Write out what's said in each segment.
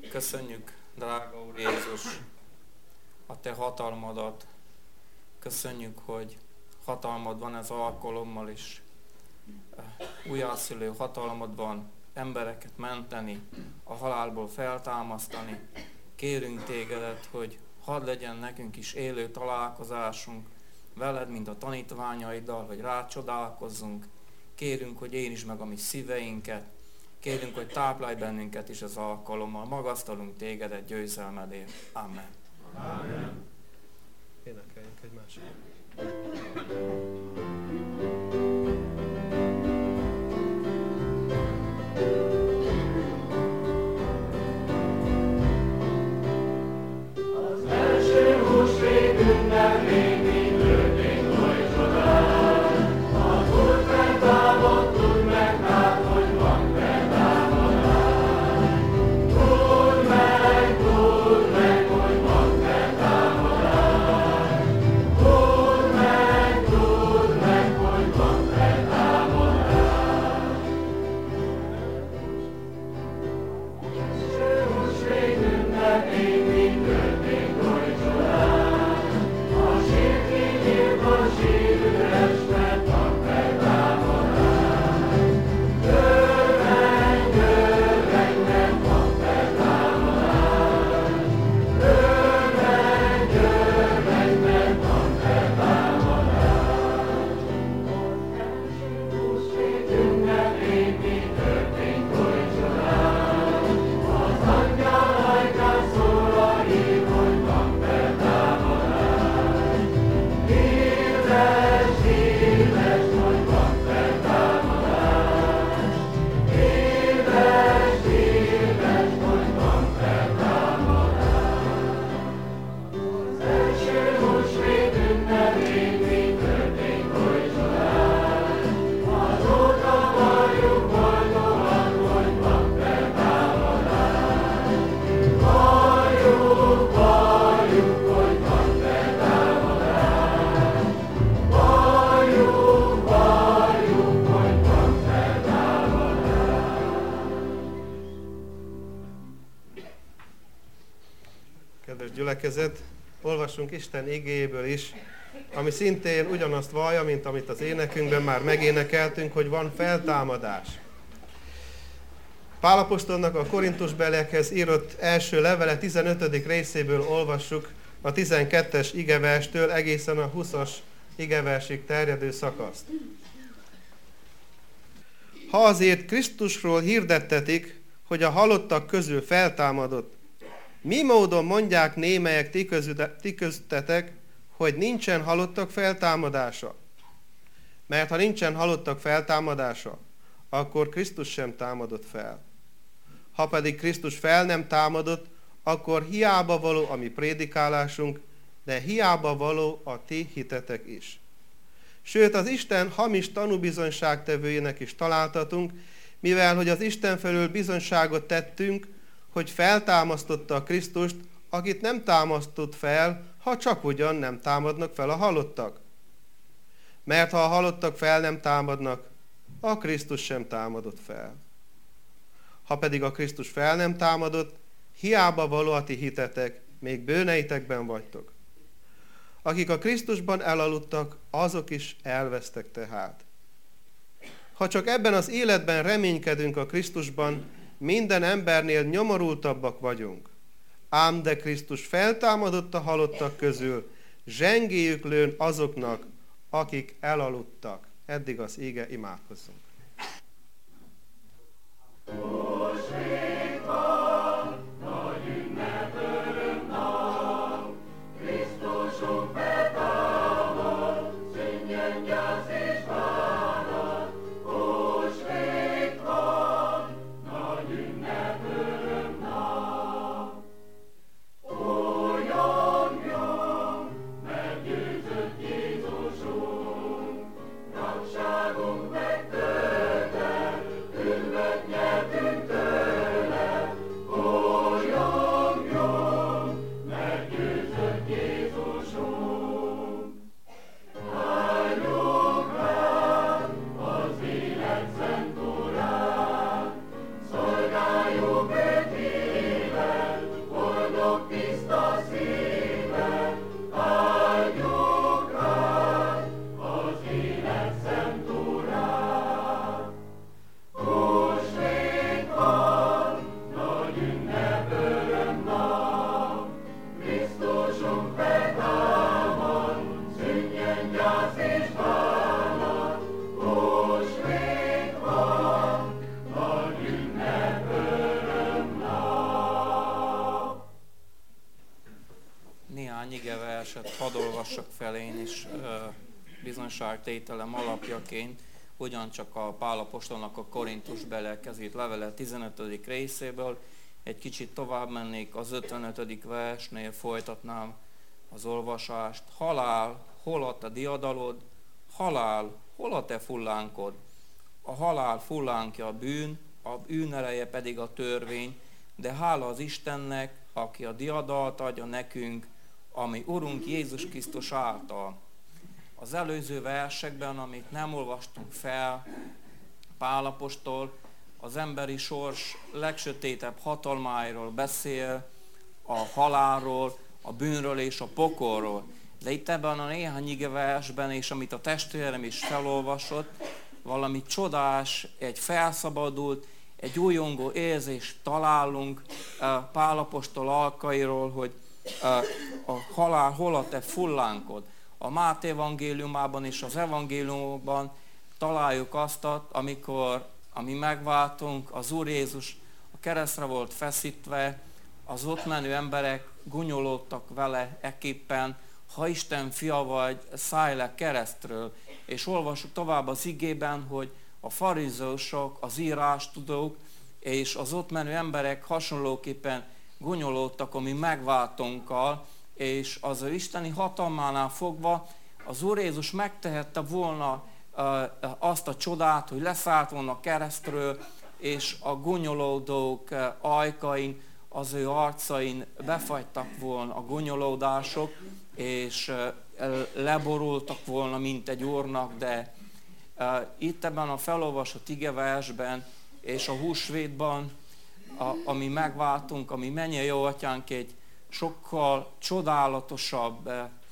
Köszönjük, drága Úr Jézus, a Te hatalmadat. Köszönjük, hogy hatalmad van ez alkalommal is. Újjászülő hatalmad van embereket menteni, a halálból feltámasztani. Kérünk Tégedet, hogy hadd legyen nekünk is élő találkozásunk veled, mint a tanítványaiddal, hogy rácsodálkozzunk. Kérünk, hogy én is meg a mi szíveinket. Kérünk, hogy táplálj bennünket is az alkalommal. Magasztalunk Tégedet győzelmedért. Amen. Amen. Énekeljünk egy másik. Az első húsvét ünnepén mi történt oly csodás, az Úr feltámadt, tudd meg hát, hogy van feltámadás. Tudd meg, hogy van feltámadás. Tudd meg, hogy van feltámadás. Az első húsvét ünnepén mi történt oly csodás, a sírki nyíltan sírüres, mert van feltámadás. Örvenj, mert van feltámadás. Örvenj, mert van feltámadás. Az első húsvét ünnepén mi történt oly csodás, az angyal hajkán szólva hív, hogy van feltámadás. Híres, hogy van feltámadás. Híres, hogy van feltámadás. Az első húsvét ünnepén mi történt oly csodás, azóta valljuk boldogan, hogy van feltámadás. Valljuk, hogy van feltámadás. Valljuk, hogy van feltámadás. Kedves gyülekezet, olvassunk Isten igéjéből is, ami szintén ugyanazt vallja, mint amit az énekünkben már megénekeltünk, hogy van feltámadás. Pál apostolnak a Korintusbeliekhez írott első levele 15. részéből olvassuk a 12-es igeverstől egészen a 20-as igeversig terjedő szakaszt. Ha azért Krisztusról hirdettetik, hogy a halottak közül feltámadott, mi módon mondják némelyek ti köztetek, hogy nincsen halottak feltámadása? Mert ha nincsen halottak feltámadása, akkor Krisztus sem támadott fel. Ha pedig Krisztus fel nem támadott, akkor hiába való a mi prédikálásunk, de hiába való a ti hitetek is. Sőt, az Isten hamis tanúbizonyságtevőjének is találtatunk, mivel hogy az Isten felől bizonyságot tettünk, hogy feltámasztotta a Krisztust, akit nem támasztott fel, ha csak ugyan nem támadnak fel a halottak. Mert ha a halottak fel nem támadnak, a Krisztus sem támadott fel. Ha pedig a Krisztus fel nem támadott, hiába való a ti hitetek, még bőneitekben vagytok. Akik a Krisztusban elaludtak, azok is elvesztek tehát. Ha csak ebben az életben reménykedünk a Krisztusban, minden embernél nyomorultabbak vagyunk. Ám de Krisztus feltámadott a halottak közül, zsengélyük lőn azoknak, akik elaludtak. Eddig az íge, imádkozzunk. Meggyőzött Jézusunk, tagságunk megtört. igeverset hadd olvassak fel én is bizonyságtételem alapjaként, ugyancsak a Pál apostolnak a Korintusbe lelkezett levele 15. részéből. Egy kicsit tovább mennék, az 55. versnél folytatnám az olvasást. Halál, hol a te diadalod? Halál, hol a te fullánkod? A halál fullánkja a bűn ereje pedig a törvény, de hála az Istennek, aki a diadalt adja nekünk, ami Urunk Jézus Krisztus által. Az előző versekben, amit nem olvastunk fel, Pál apostol az emberi sors legsötétebb hatalmáiról beszél, a halálról, a bűnről és a pokolról. De itt ebben a néhány igeversben, és amit a testvérem is felolvasott, valami csodás, egy felszabadult, egy újongó érzést találunk Pál apostol alkairól, hogy a halál hol a te fullánkod. A Máté evangéliumában és az evangéliumokban találjuk azt, amikor mi megváltunk, az Úr Jézus a keresztre volt feszítve, az ott menő emberek gúnyolódtak vele ekképpen, ha Isten fia vagy, szállj le keresztről. És olvassuk tovább az igében, hogy a farizeusok, az írástudók és az ott menő emberek hasonlóképpen gúnyolódtak a mi megváltónkkal, és az ő isteni hatalmánál fogva az Úr Jézus megtehette volna azt a csodát, hogy leszállt volna a keresztről, és a gúnyolódók ajkain, az ő arcain befagytak volna a gúnyolódások, és leborultak volna, mint egy úrnak, de itt ebben a felolvasott igeversben és a húsvétban, ami megváltunk, ami mennyei jó atyánk egy sokkal csodálatosabb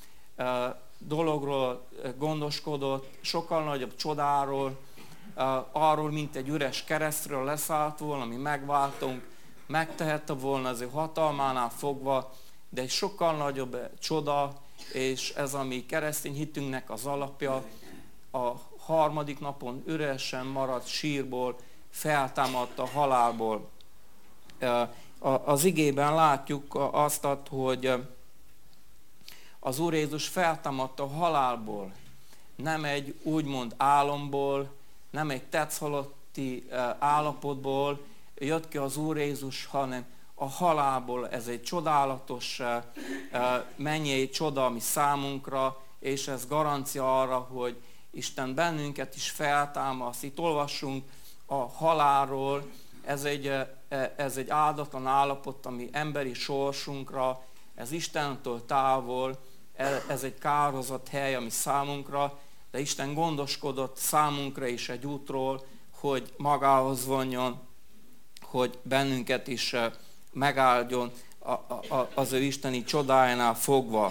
dologról gondoskodott, sokkal nagyobb csodáról, arról, mint egy üres keresztről leszállt volna, ami megváltunk, megtehette volna az ő hatalmánál fogva, de egy sokkal nagyobb csoda, és ez a mi keresztény hitünknek az alapja, a harmadik napon üresen maradt sírból feltámadt a halálból. Az igében látjuk azt, hogy az Úr Jézus feltámadt a halálból, nem egy úgymond álomból, nem egy tetszhalotti állapotból jött ki az Úr Jézus, hanem a halálból. Ez egy csodálatos mennyei csoda, ami számunkra, és ez garancia arra, hogy Isten bennünket is feltámaszt. Itt olvassunk a halálról, ez egy áldatlan állapot, ami emberi sorsunkra, ez Istentől távol, ez egy kározott hely, ami számunkra, de Isten gondoskodott számunkra is egy útról, hogy magához vonjon, hogy bennünket is megáldjon az ő isteni csodájánál fogva.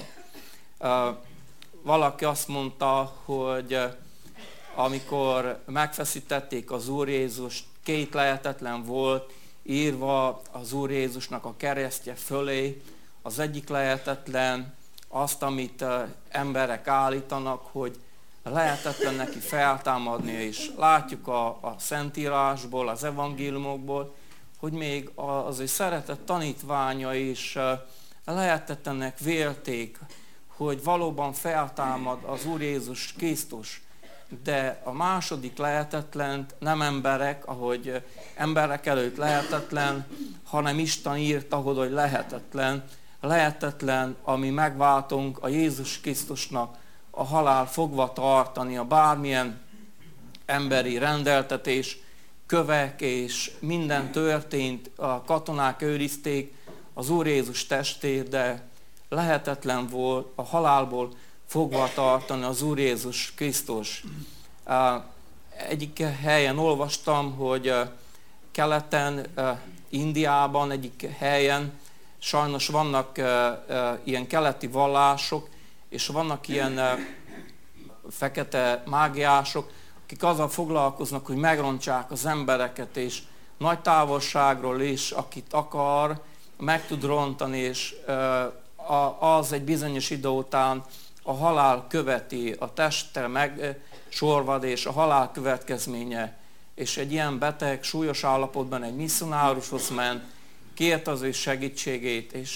Valaki azt mondta, hogy amikor megfeszítették az Úr Jézust, két lehetetlen volt írva az Úr Jézusnak a keresztje fölé. Az egyik lehetetlen azt, amit emberek állítanak, hogy lehetetlen neki feltámadni, és látjuk a Szentírásból, az evangéliumokból, hogy még az ő szeretett tanítványa is lehetetlennek vélték, hogy valóban feltámad az Úr Jézus Krisztus. De a második lehetetlent nem emberek, ahogy emberek előtt lehetetlen, hanem Isten írta, hogy lehetetlen. Lehetetlen, ami megváltunk a Jézus Krisztusnak a halál fogva tartani, a bármilyen emberi rendeltetés, kövek és minden történt, a katonák őrizték az Úr Jézus testét, de lehetetlen volt a halálból fogva tartani az Úr Jézus Krisztus. Egyik helyen olvastam, hogy keleten, Indiában, egyik helyen sajnos vannak ilyen keleti vallások, és vannak ilyen fekete mágiások, akik azzal foglalkoznak, hogy megrontsák az embereket, és nagy távolságról is, akit akar, meg tud rontani, és az egy bizonyos idő után a halál követi, a testtel megsorvad, és a halál következménye. És egy ilyen beteg, súlyos állapotban egy misszionárushoz ment, kérte az ő segítségét, és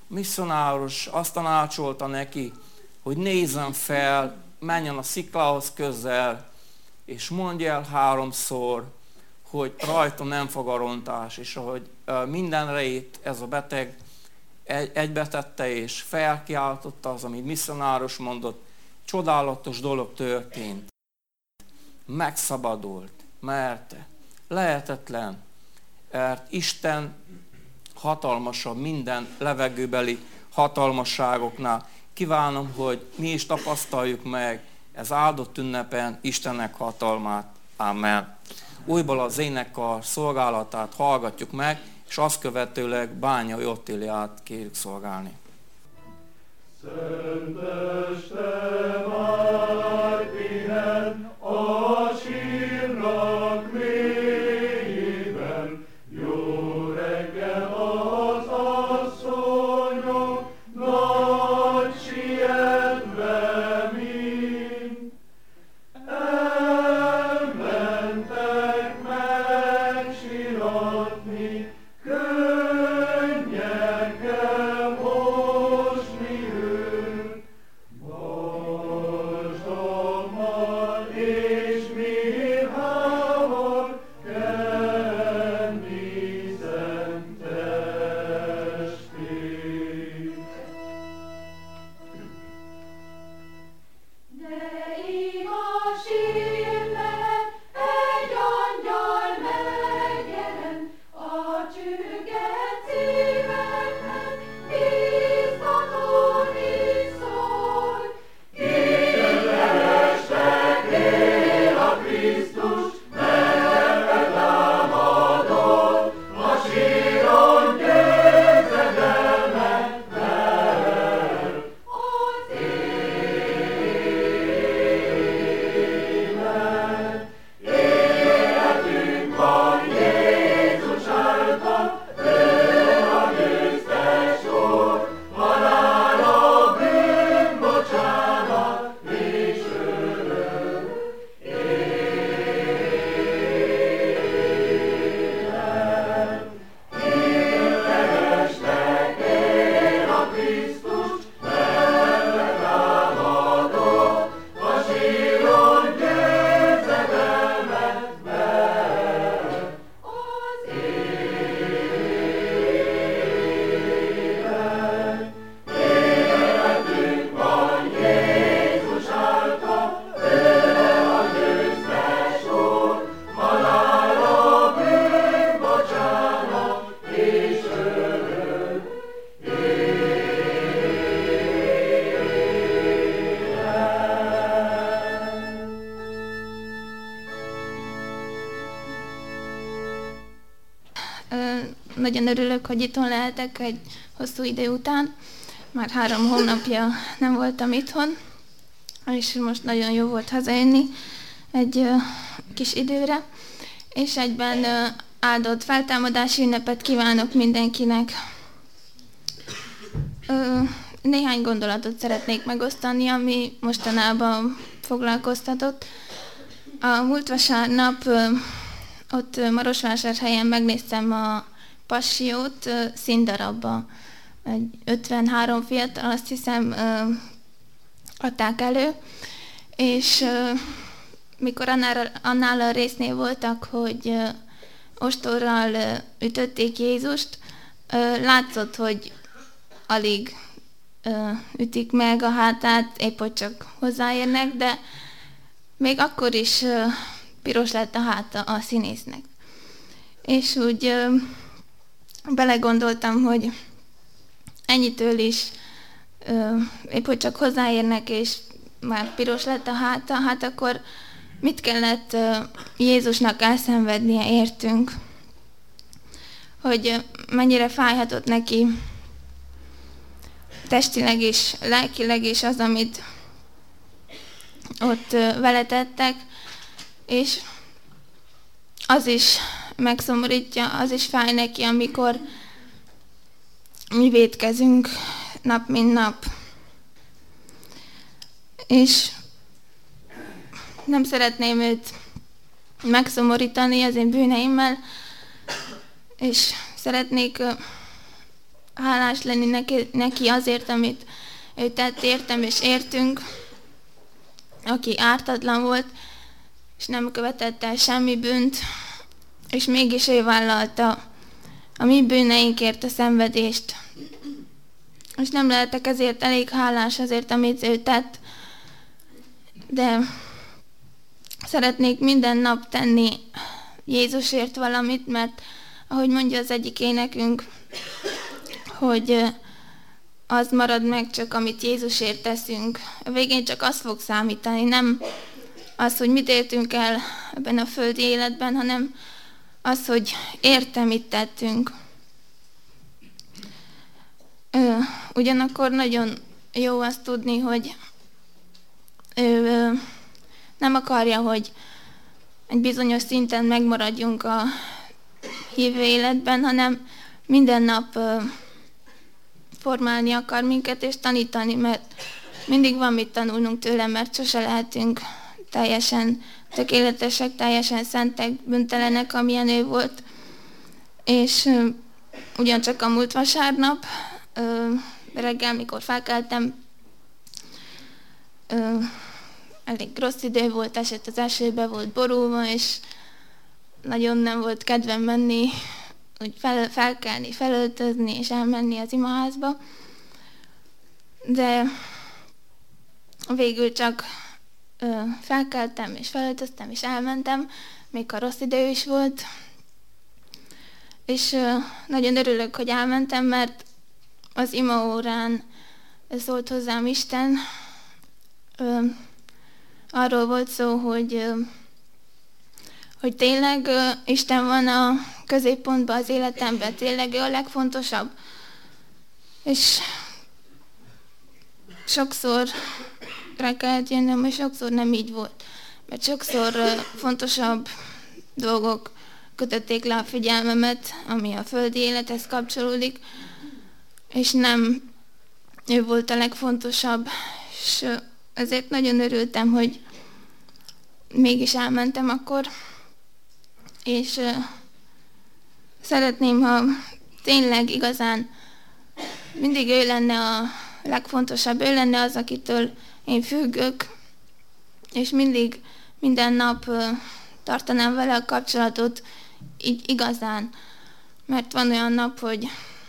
misszionárus azt tanácsolta neki, hogy nézzen fel, menjen a sziklához közel, és mondja el 3-szor, hogy rajta nem fog a rontás, és ahogy mindenre itt ez a beteg egybetette és felkiáltotta az, amit misszionárus mondott, csodálatos dolog történt. Megszabadult, mert lehetetlen, mert Isten hatalmasabb minden levegőbeli hatalmasságoknál. Kívánom, hogy mi is tapasztaljuk meg ez áldott ünnepen Istennek hatalmát. Amen. Újból az énekkar szolgálatát hallgatjuk meg, és azt követőleg Bányai Ottiliát kérjük szolgálni. Szenteste vár pihen a sírnak mélyében, jó reggel az asszonyok, nagy sietve mind. Elmentek megsiratni, könnyekkel mosni őt. Vasdommal és mirhával kenni szent testét. De igaz sírben egy angyal megjelent, a csügged szíveknek biztatóan így szól. Kielestek él a Krisztus, nevet támadott, a síron győzedelmet ver. Az Életünk van Jézus által, ő a győztes Úr, halál a bűnbocsánat és örök élet. Kielestek él a Krisztus, nevet támadott, a síron győzedelmet ver. az Életünk van Jézus által, ő a győztes Úr, halál a bűnbocsánat és örök Nagyon örülök, hogy itthon lehetek egy hosszú idő után. Már 3 hónapja nem voltam itthon, és most nagyon jó volt hazajönni egy kis időre. És egyben áldott feltámadási ünnepet kívánok mindenkinek. Néhány gondolatot szeretnék megosztani, ami mostanában foglalkoztatott. A múlt vasárnap ott Marosvásárhelyen megnéztem a Passiót színdarabba. 53 fiatal, azt hiszem, adták elő, és mikor annál a résznél voltak, hogy ostorral ütötték Jézust, látszott, hogy alig ütik meg a hátát, épp hogy csak hozzáérnek, de még akkor is piros lett a háta a színésznek. És úgy belegondoltam, hogy ennyitől is épp hogy csak hozzáérnek, és már piros lett a háta, hát akkor mit kellett Jézusnak elszenvednie értünk? Hogy mennyire fájhatott neki testileg és lelkileg is az, amit ott vele tettek, és az is megszomorítja, az is fáj neki, amikor mi vétkezünk nap mint nap. És nem szeretném őt megszomorítani az én bűneimmel, és szeretnék hálás lenni neki azért, amit ő tett értem és értünk, aki ártatlan volt, és nem követett el semmi bűnt, és mégis ő vállalta a mi bűneinkért a szenvedést. És nem lehetek ezért elég hálás azért, amit ő tett, de szeretnék minden nap tenni Jézusért valamit, mert ahogy mondja az egyik énekünk, hogy az marad meg csak, amit Jézusért teszünk. A végén csak az fog számítani, nem az, hogy mit értünk el ebben a földi életben, hanem az, hogy érte, mit tettünk. Ugyanakkor nagyon jó azt tudni, hogy ő nem akarja, hogy egy bizonyos szinten megmaradjunk a hívő életben, hanem minden nap formálni akar minket és tanítani, mert mindig van mit tanulnunk tőle, mert sose lehetünk teljesen tökéletesek, teljesen szentek, bűntelenek, amilyen ő volt. És ugyancsak a múlt vasárnap reggel, mikor felkeltem, elég rossz idő volt, esett az esőbe, volt borulva, és nagyon nem volt kedvem menni, úgy felkelni, felöltözni és elmenni az imaházba. De végül csak felkeltem és felöltöztem és elmentem, még ha rossz idő is volt. És nagyon örülök, hogy elmentem, mert az imaórán szólt hozzám Isten. Arról volt szó, hogy tényleg Isten van a középpontban az életemben, tényleg ő a legfontosabb. És sokszor rá kellett jönnöm, és sokszor nem így volt. Mert sokszor fontosabb dolgok kötötték le a figyelmemet, ami a földi élethez kapcsolódik, és nem ő volt a legfontosabb. És ezért nagyon örültem, hogy mégis elmentem akkor, és szeretném, ha tényleg igazán mindig ő lenne a legfontosabb, ő lenne az, akitől én függök, és mindig, minden nap tartanám vele a kapcsolatot így igazán. Mert van olyan nap, hogy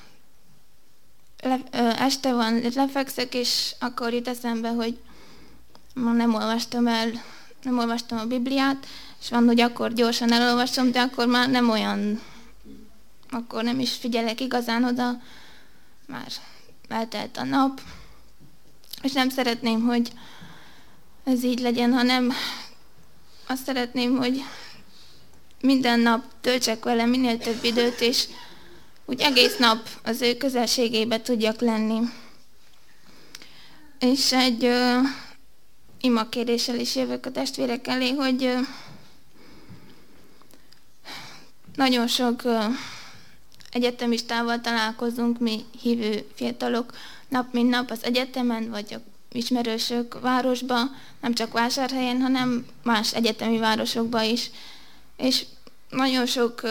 este van, lefekszek, és akkor jut eszembe, hogy ma nem olvastam a Bibliát, és van, hogy akkor gyorsan elolvasom, de akkor már nem olyan, akkor nem is figyelek igazán oda, már eltelt a nap, és nem szeretném, hogy ez így legyen, hanem azt szeretném, hogy minden nap töltsek vele minél több időt, és úgy egész nap az ő közelségébe tudjak lenni. És egy imakéréssel is jövök a testvérek elé, hogy nagyon sok egyetemistával találkozunk, mi hívő fiatalok, nap mint nap az egyetemen, vagy a ismerősök városba, nem csak Vásárhelyen, hanem más egyetemi városokba is. És nagyon sok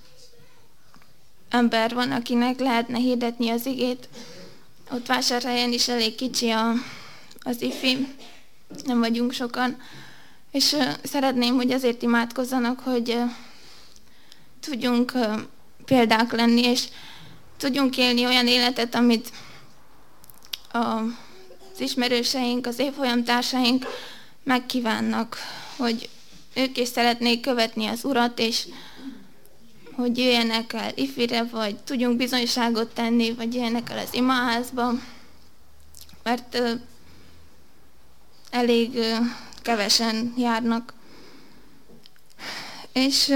ember van, akinek lehetne hirdetni az igét. Ott Vásárhelyen is elég kicsi az ifi, nem vagyunk sokan. És szeretném, hogy azért imádkozzanak, hogy tudjunk példák lenni, és tudjunk élni olyan életet, amit az ismerőseink, az évfolyamtársaink megkívánnak, hogy ők is szeretnék követni az Urat, és hogy jöjjenek el ifire, vagy tudjunk bizonyságot tenni, vagy jöjjenek el az imaházba, mert elég kevesen járnak. És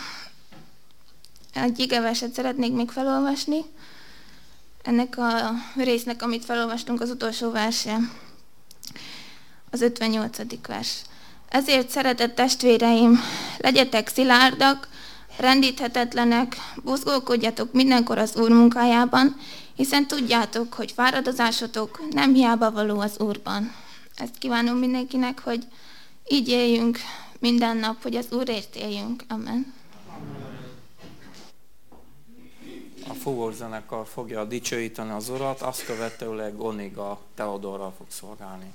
egy igeverset szeretnék még felolvasni. Ennek a résznek, amit felolvastunk, az utolsó verse, az 58. vers. Ezért, szeretett testvéreim, legyetek szilárdak, rendíthetetlenek, buzgolkodjatok mindenkor az Úr munkájában, hiszen tudjátok, hogy fáradozásotok nem hiába való az Úrban. Ezt kívánom mindenkinek, hogy így éljünk minden nap, hogy az Úrért éljünk. Amen. fúvózenekar fogja dicsőíteni az Urat, azt követőleg Oniga Teodorral fog szolgálni.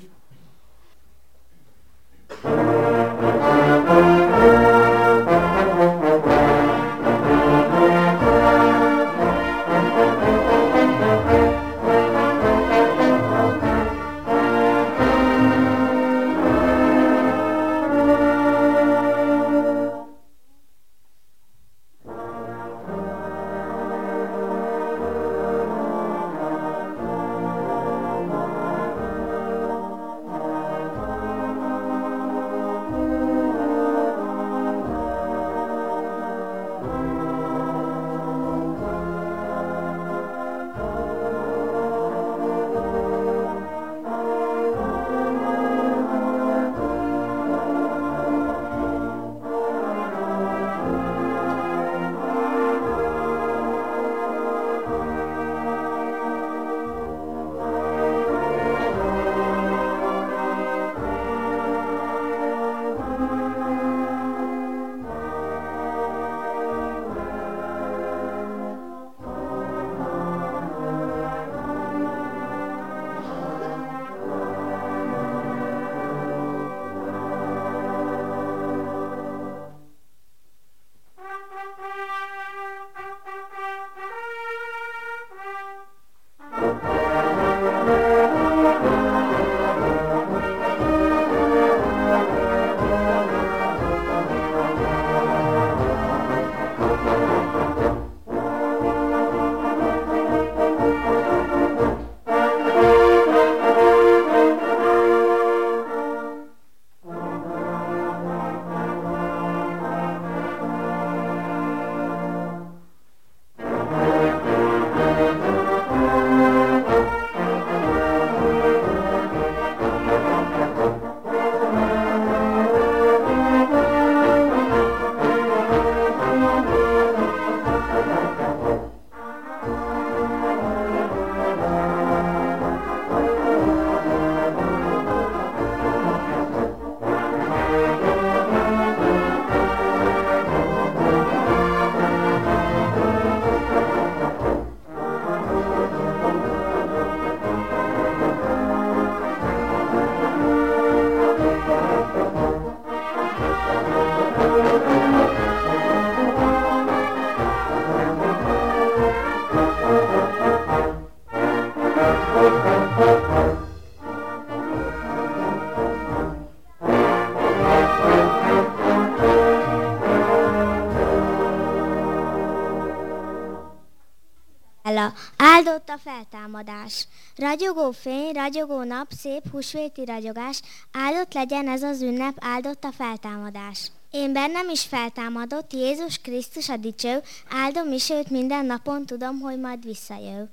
Áldott a feltámadás. Ragyogó fény, ragyogó nap, szép húsvéti ragyogás, áldott legyen ez az ünnep, áldott a feltámadás. Én bennem is feltámadott Jézus Krisztus a dicső, áldom is őt minden napon, tudom, hogy majd visszajön.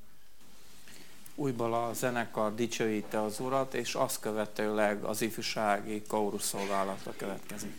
Újból a zenekar dicsőíti az Urat, és azt követőleg az ifjúsági kórus szolgálatra következik.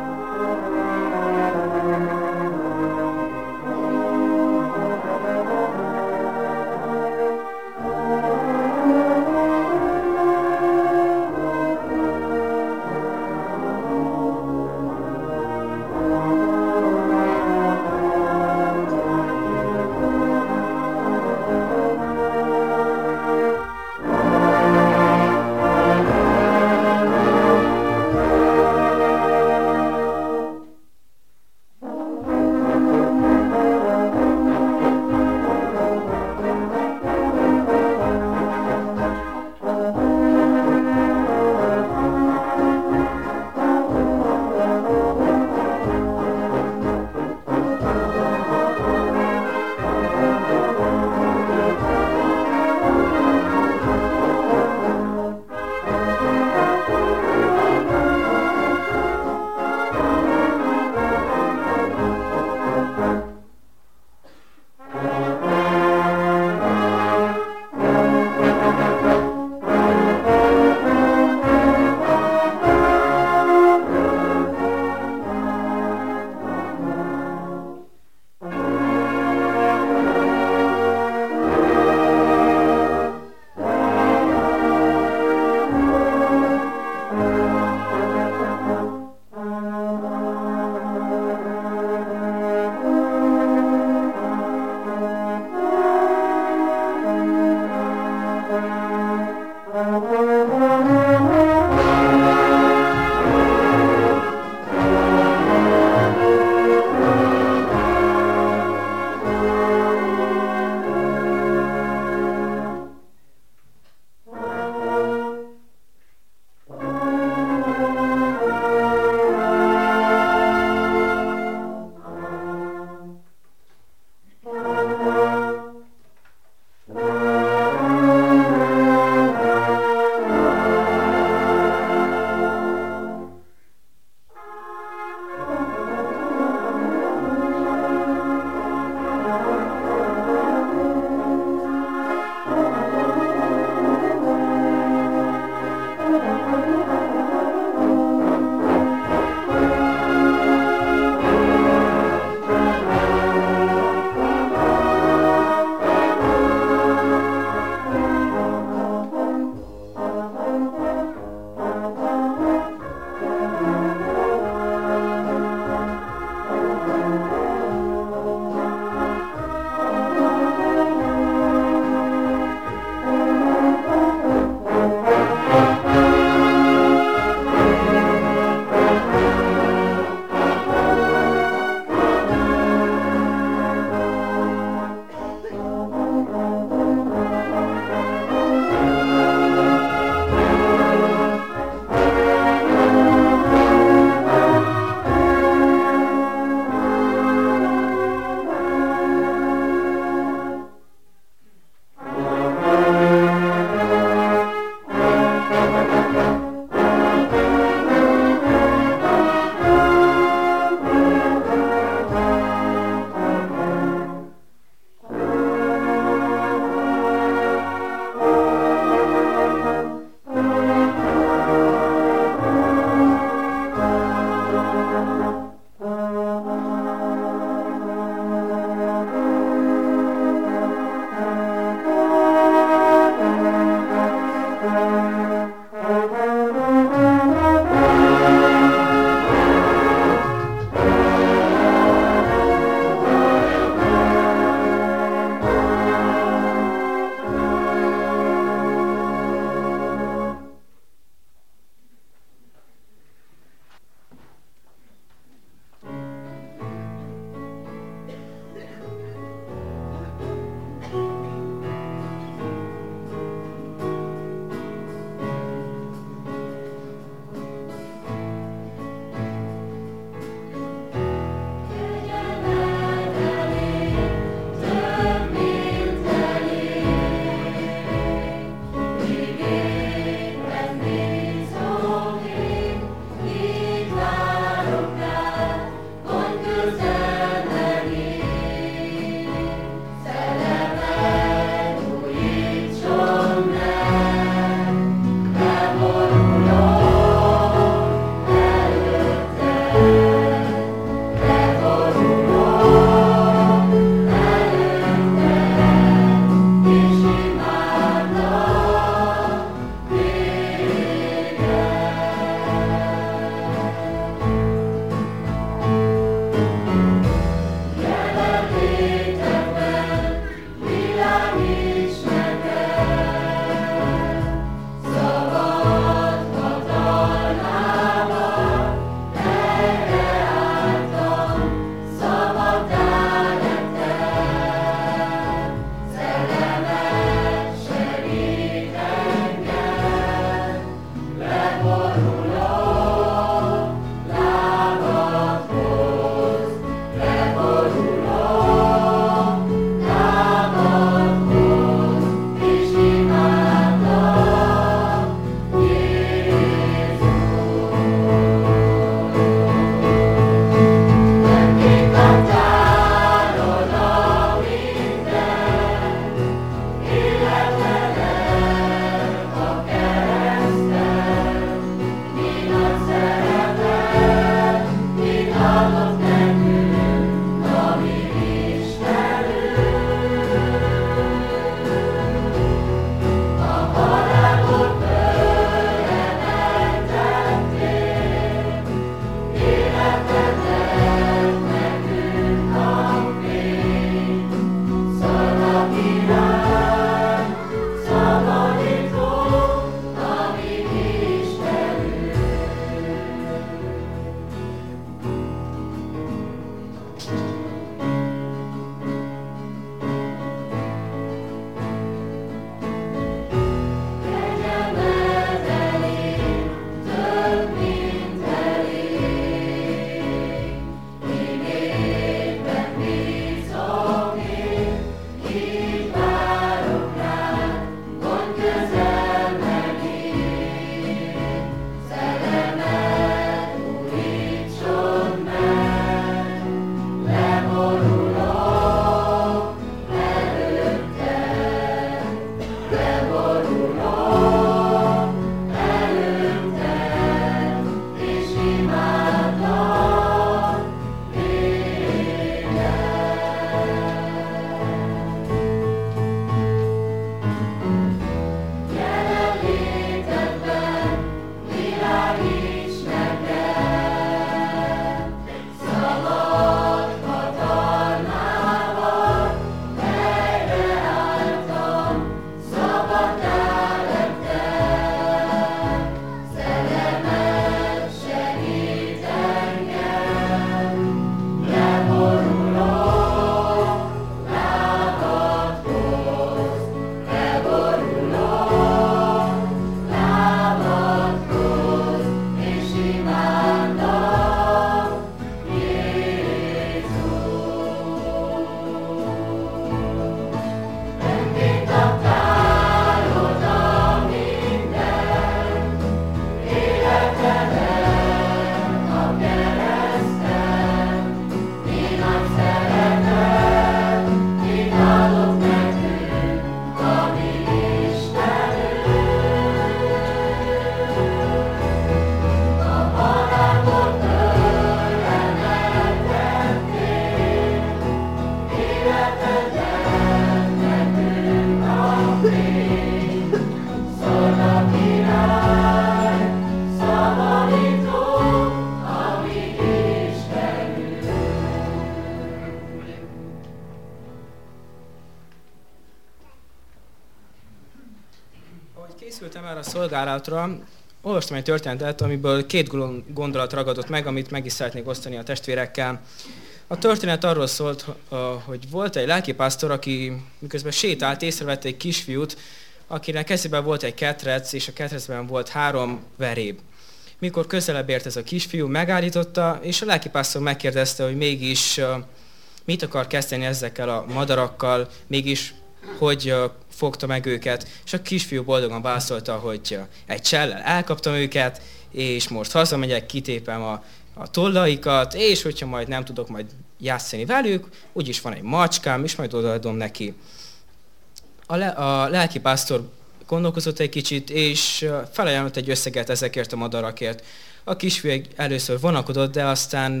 készültem erre a szolgálatra, olvastam egy történetet, amiből 2 gondolat ragadott meg, amit meg is szeretnék osztani a testvérekkel. A történet arról szólt, hogy volt egy lelkipásztor, aki miközben sétált, észrevette egy kisfiút, akinek kezében volt egy ketrec, és a ketrecben volt 3 veréb. Mikor közelebb ért ez a kisfiú, megállította, és a lelkipásztor megkérdezte, hogy mégis mit akar kezdeni ezekkel a madarakkal, mégis hogy fogta meg őket, és a kisfiú boldogan válaszolta, hogy egy csellel elkaptam őket, és most hazamegyek, kitépem a tollaikat, és hogyha majd nem tudok majd játszani velük, úgyis van egy macskám, és majd odaadom neki. A lelkipásztor gondolkozott egy kicsit, és felajánlott egy összeget ezekért a madarakért. A kisfiú először vonakodott, de aztán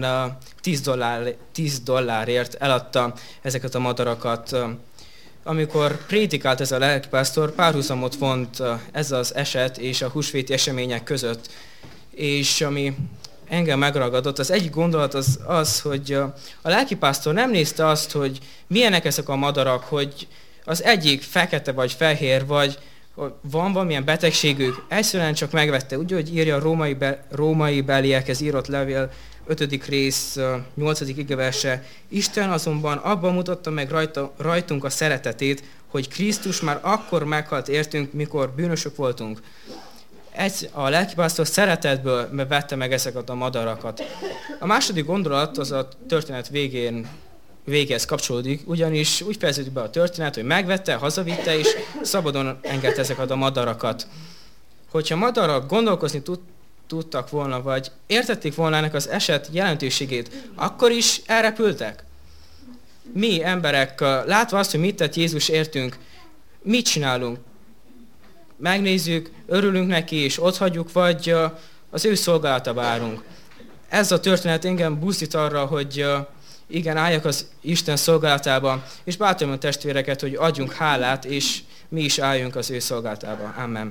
$10 eladta ezeket a madarakat. Amikor prédikált ez a lelkipásztor, párhuzamot vont ez az eset és a húsvéti események között. És ami engem megragadott, az egyik gondolat az, hogy a lelkipásztor nem nézte azt, hogy milyenek ezek a madarak, hogy az egyik fekete vagy fehér, vagy van valamilyen betegségük, egyszerűen csak megvette. Úgy, hogy írja a római beliekhez írott levél 5. rész 8. igeverse. Isten azonban abban mutatta meg rajtunk a szeretetét, hogy Krisztus már akkor meghalt értünk, mikor bűnösök voltunk. A lelkipásztor szeretetből vette meg ezeket a madarakat. A második gondolat az a történet végéhez kapcsolódik, ugyanis úgy fejeződik be a történet, hogy megvette, hazavitte, és szabadon engedte ezeket a madarakat. Hogyha madarak gondolkozni tudtak volna, vagy értették volna ennek az eset jelentőségét, akkor is elrepültek. Mi emberek, látva azt, hogy mit tett Jézus értünk, mit csinálunk? Megnézzük, örülünk neki, és otthagyjuk, vagy az ő szolgálatába állunk. Ez a történet engem buzdít arra, hogy igen, álljak az Isten szolgálatába, és bátorítom a testvéreket, hogy adjunk hálát, és mi is álljunk az ő szolgálatába. Amen.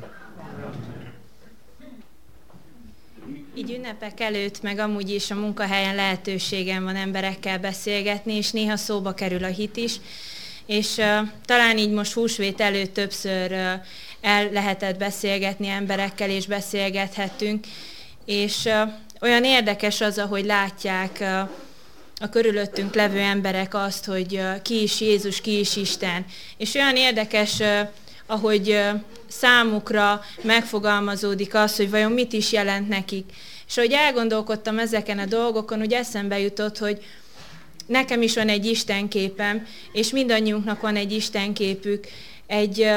Így ünnepek előtt, meg amúgy is a munkahelyen lehetőségem van emberekkel beszélgetni, és néha szóba kerül a hit is, és talán így most húsvét előtt többször el lehetett beszélgetni emberekkel, és beszélgethettünk, és olyan érdekes az, ahogy látják a körülöttünk levő emberek azt, hogy ki is Jézus, ki is Isten. És olyan érdekes, ahogy számukra megfogalmazódik az, hogy vajon mit is jelent nekik. És ahogy elgondolkodtam ezeken a dolgokon, úgy eszembe jutott, hogy nekem is van egy Istenképem, és mindannyiunknak van egy Istenképük, egy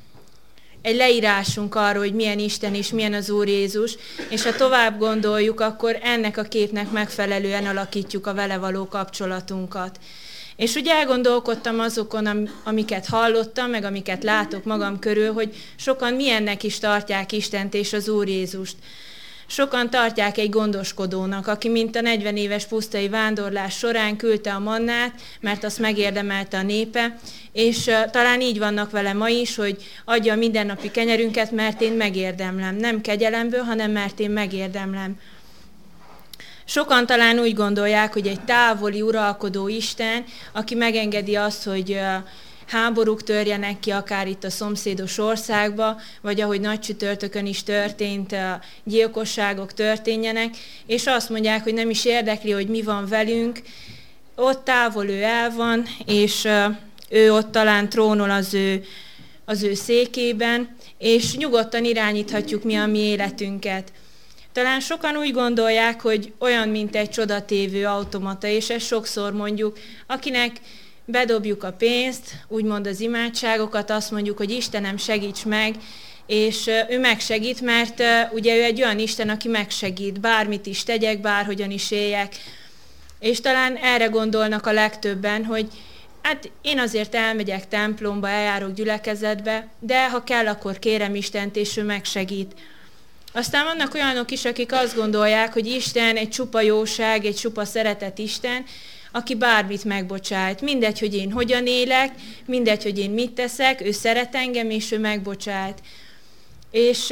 leírásunk arról, hogy milyen Isten és milyen az Úr Jézus, és ha tovább gondoljuk, akkor ennek a képnek megfelelően alakítjuk a vele való kapcsolatunkat. És úgy elgondolkodtam azokon, amiket hallottam, meg amiket látok magam körül, hogy sokan milyennek is tartják Istent és az Úr Jézust. Sokan tartják egy gondoskodónak, aki mint a 40 éves pusztai vándorlás során küldte a mannát, mert azt megérdemelte a népe, és talán így vannak vele ma is, hogy adja a mindennapi kenyerünket, mert én megérdemlem. Nem kegyelemből, hanem mert én megérdemlem. Sokan talán úgy gondolják, hogy egy távoli uralkodó Isten, aki megengedi azt, hogy háborúk törjenek ki, akár itt a szomszédos országba, vagy ahogy Nagycsütörtökön is történt, gyilkosságok történjenek, és azt mondják, hogy nem is érdekli, hogy mi van velünk, ott távol ő el van, és ő ott talán trónol az ő székében, és nyugodtan irányíthatjuk mi a mi életünket. Talán sokan úgy gondolják, hogy olyan, mint egy csodatévő automata, és ezt sokszor mondjuk, akinek bedobjuk a pénzt, úgymond az imádságokat, azt mondjuk, hogy Istenem, segíts meg, és ő megsegít, mert ugye ő egy olyan Isten, aki megsegít, bármit is tegyek, bárhogyan is éljek. És talán erre gondolnak a legtöbben, hogy hát én azért elmegyek templomba, eljárok gyülekezetbe, de ha kell, akkor kérem Istent, és ő megsegít. Aztán vannak olyanok is, akik azt gondolják, hogy Isten egy csupa jóság, egy csupa szeretet Isten, aki bármit megbocsájt. Mindegy, hogy én hogyan élek, mindegy, hogy én mit teszek, ő szeret engem, és ő megbocsájt. És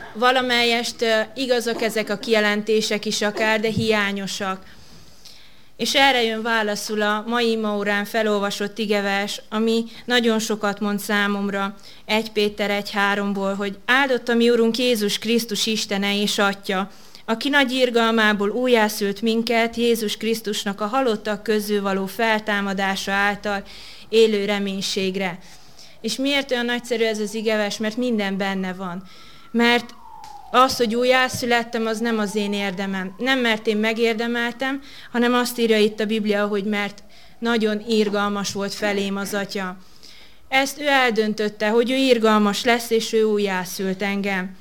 valamelyest igazak ezek a kijelentések is akár, de hiányosak. És erre jön válaszul a mai imaórán felolvasott igevers, ami nagyon sokat mond számomra, 1 Péter 1:3-ból, hogy áldott a mi Urunk Jézus Krisztus Istene és Atya, aki nagy irgalmából újjászült minket Jézus Krisztusnak a halottak közül való feltámadása által élő reménységre. És miért olyan nagyszerű ez az igevers? Mert minden benne van. Mert az, hogy újjászülettem, az nem az én érdemem. Nem mert én megérdemeltem, hanem azt írja itt a Biblia, hogy mert nagyon irgalmas volt felém az Atya. Ezt ő eldöntötte, hogy ő irgalmas lesz, és ő újjászült engem.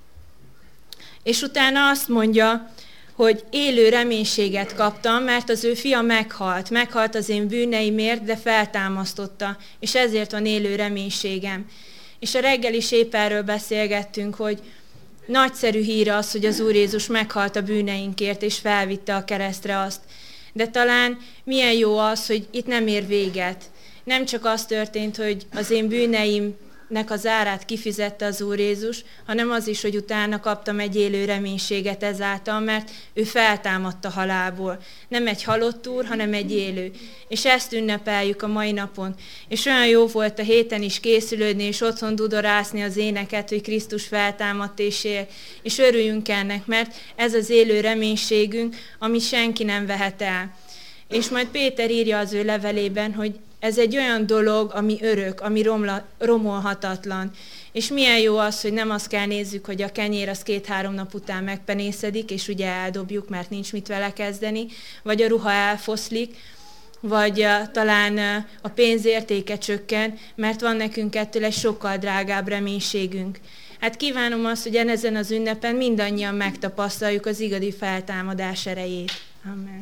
És utána azt mondja, hogy élő reménységet kaptam, mert az ő fia meghalt az én bűneimért, de feltámasztotta, és ezért van élő reménységem. És a reggel is épp erről beszélgettünk, hogy nagyszerű hír az, hogy az Úr Jézus meghalt a bűneinkért, és felvitte a keresztre azt. De talán milyen jó az, hogy itt nem ér véget. Nem csak az történt, hogy az én bűneimnek az árát kifizette az Úr Jézus, hanem az is, hogy utána kaptam egy élő reménységet ezáltal, mert ő feltámadt a halálból. Nem egy halott Úr, hanem egy élő. És ezt ünnepeljük a mai napon. És olyan jó volt a héten is készülődni, és otthon dudorászni az éneket, hogy Krisztus feltámadt és él. És örüljünk ennek, mert ez az élő reménységünk, amit senki nem vehet el. És majd Péter írja az ő levelében, hogy ez egy olyan dolog, ami örök, ami romolhatatlan. És milyen jó az, hogy nem azt kell nézzük, hogy a kenyér az 2-3 nap után megpenészedik, és ugye eldobjuk, mert nincs mit vele kezdeni, vagy a ruha elfoszlik, vagy talán a pénz értéke csökken, mert van nekünk ettől egy sokkal drágább reménységünk. Hát kívánom azt, hogy ezen az ünnepen mindannyian megtapasztaljuk az igazi feltámadás erejét. Amen.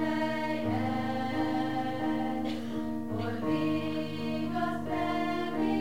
Igaz,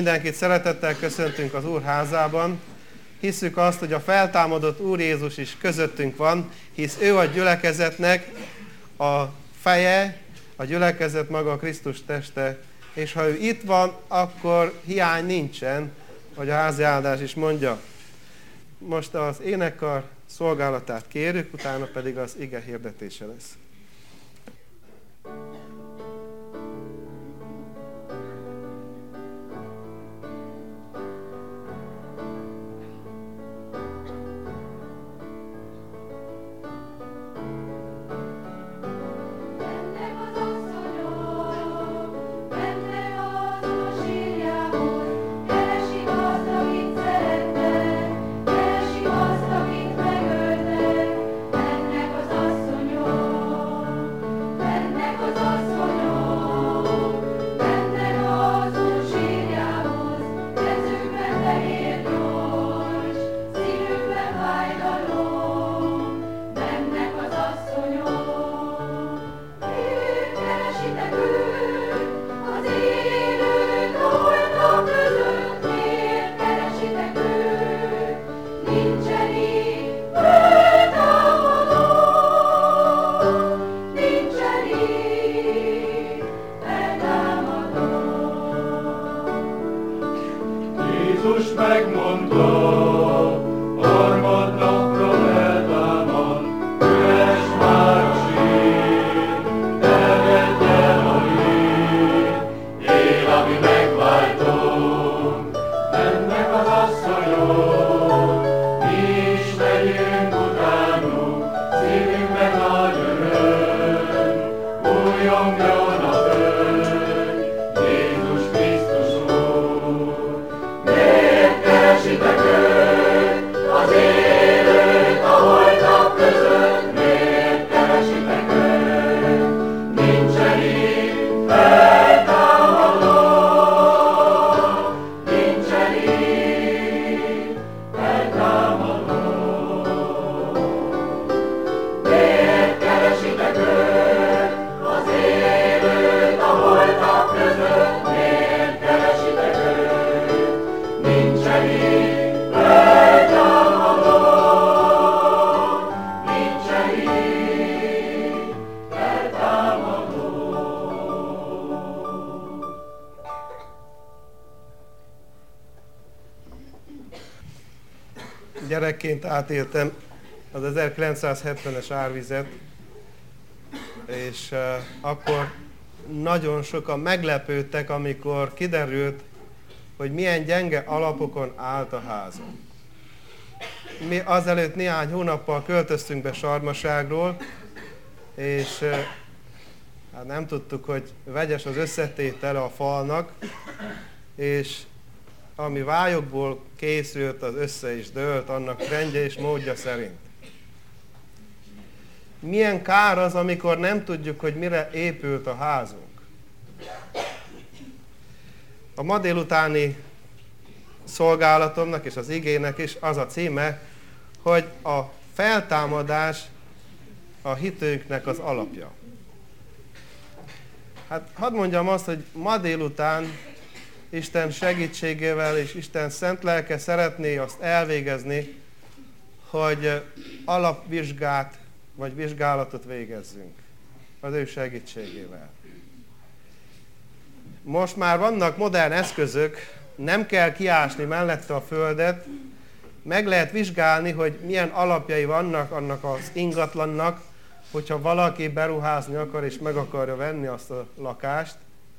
Mindenkit szeretettel köszöntünk az Úr házában. Hisszük azt, hogy a feltámadott Úr Jézus is közöttünk van, hisz ő a gyülekezetnek a feje, a gyülekezet maga a Krisztus teste, és ha ő itt van, akkor hiány nincsen, hogy a házi áldás is mondja. Most az énekkar szolgálatát kérjük, utána pedig az ige hirdetése lesz. Gyerekként átéltem az 1970-es árvizet, és akkor nagyon sokan meglepődtek, amikor kiderült, hogy milyen gyenge alapokon állt a házam. Mi azelőtt néhány hónappal költöztünk be Sarmaságról, és hát nem tudtuk, hogy vegyes az összetétele a falnak, és ami vályokból készült, az össze is dőlt annak rendje és módja szerint. Milyen kár az, amikor nem tudjuk, hogy mire épült a házunk. A ma délutáni szolgálatomnak és az igének is az a címe, hogy a feltámadás a hitünknek az alapja. Hát hadd mondjam azt, hogy ma délután Isten segítségével és Isten szent lelke szeretné azt elvégezni, hogy alapvizsgát vagy vizsgálatot végezzünk az ő segítségével. Most már vannak modern eszközök, nem kell kiásni mellette a földet, meg lehet vizsgálni, hogy milyen alapjai vannak annak az ingatlannak, hogyha valaki beruházni akar és meg akarja venni azt a lakást.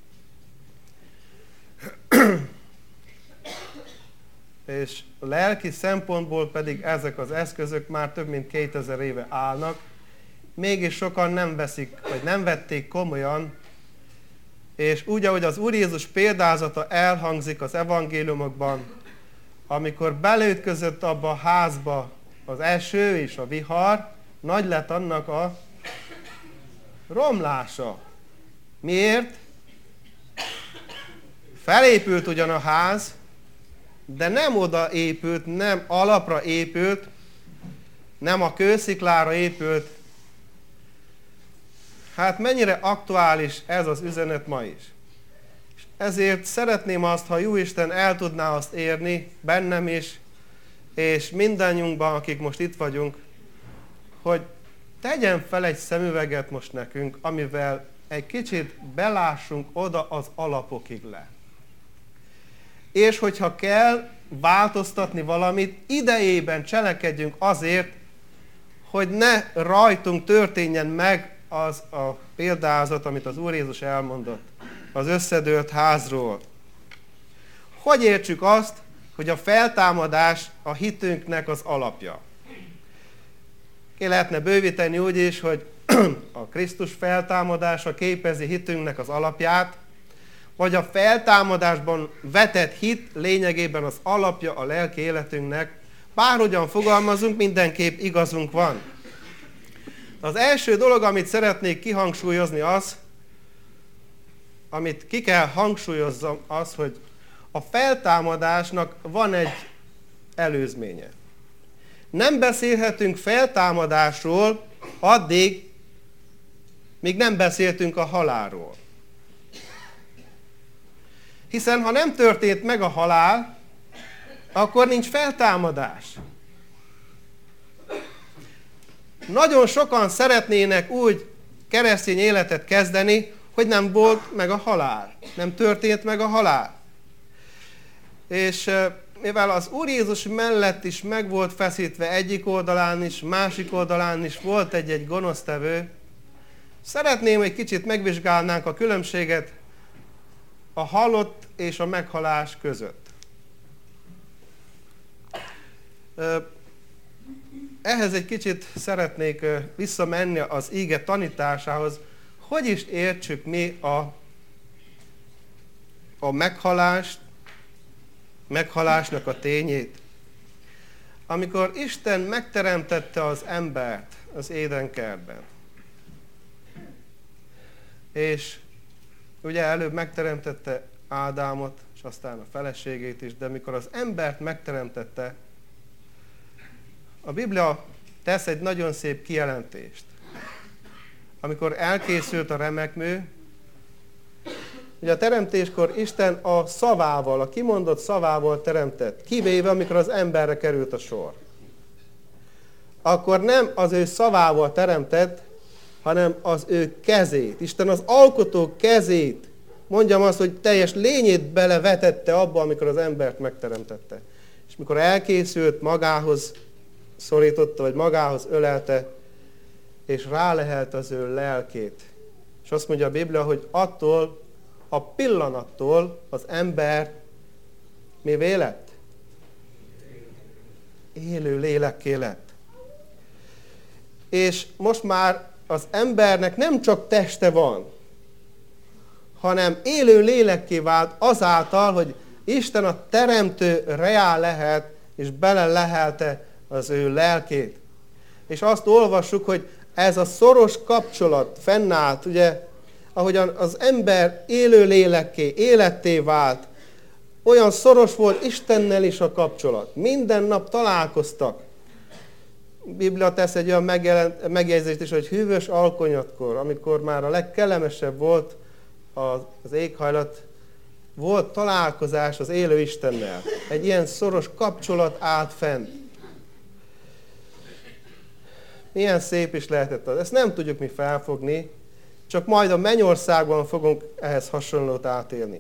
És lelki szempontból pedig ezek az eszközök már több mint 2000 éve állnak, mégis sokan nem veszik, vagy nem vették komolyan, és úgy, ahogy az Úr Jézus példázata elhangzik az evangéliumokban, amikor belütközött abba a házba az eső és a vihar, nagy lett annak a romlása. Miért? Felépült ugyan a ház, de nem oda épült, nem alapra épült, nem a kősziklára épült. Hát mennyire aktuális ez az üzenet ma is. És ezért szeretném azt, ha Jóisten el tudná azt érni bennem is, és mindannyiunkban, akik most itt vagyunk, hogy tegyen fel egy szemüveget most nekünk, amivel egy kicsit belássunk oda az alapokig le. És hogyha kell változtatni valamit, idejében cselekedjünk azért, hogy ne rajtunk történjen meg az a példázat, amit az Úr Jézus elmondott, az összedőlt házról. Hogy értsük azt, hogy a feltámadás a hitünknek az alapja? Ki lehetne bővíteni úgy is, hogy a Krisztus feltámadása képezi hitünknek az alapját, vagy a feltámadásban vetett hit lényegében az alapja a lelki életünknek. Bárhogyan fogalmazunk, mindenképp igazunk van. Az első dolog, amit szeretnék kihangsúlyozni az, amit ki kell hangsúlyozzam az, hogy a feltámadásnak van egy előzménye. Nem beszélhetünk feltámadásról addig, míg nem beszéltünk a halálról. Hiszen ha nem történt meg a halál, akkor nincs feltámadás. Nagyon sokan szeretnének úgy keresztény életet kezdeni, hogy nem volt meg a halál. Nem történt meg a halál. És mivel az Úr Jézus mellett is meg volt feszítve egyik oldalán is, másik oldalán is volt egy gonosztevő, szeretném, hogy kicsit megvizsgálnánk a különbséget a halott és a meghalás között. Ehhez egy kicsit szeretnék visszamenni az íge tanításához, hogy is értsük mi a meghalásnak a tényét. Amikor Isten megteremtette az embert az Édenkertben, és ugye előbb megteremtette Ádámot, és aztán a feleségét is, de amikor az embert megteremtette, a Biblia tesz egy nagyon szép kijelentést. Amikor elkészült a remekmű, ugye a teremtéskor Isten a szavával, a kimondott szavával teremtett, kivéve amikor az emberre került a sor. Akkor nem az ő szavával teremtett, hanem az ő kezét. Isten az alkotó kezét, mondjam azt, hogy teljes lényét belevetette abba, amikor az embert megteremtette. És mikor elkészült, magához szorította, vagy magához ölelte, és rálehelt az ő lelkét. És azt mondja a Biblia, hogy attól a pillanattól az ember mivé lett? Élő lélekké lett. És most már az embernek nem csak teste van, hanem élő lélekké vált azáltal, hogy Isten a teremtő reál lehet, és bele lehelte az ő lelkét. És azt olvassuk, hogy ez a szoros kapcsolat fennállt, ugye, ahogyan az ember élő lélekké, életté vált, olyan szoros volt Istennel is a kapcsolat. Minden nap találkoztak. A Biblia tesz egy olyan megjegyzést is, hogy hűvös alkonyatkor, amikor már a legkellemesebb volt az éghajlat, volt találkozás az élő Istennel. Egy ilyen szoros kapcsolat állt fenn. Milyen szép is lehetett az. Ezt nem tudjuk mi felfogni, csak majd a mennyországban fogunk ehhez hasonlót átélni.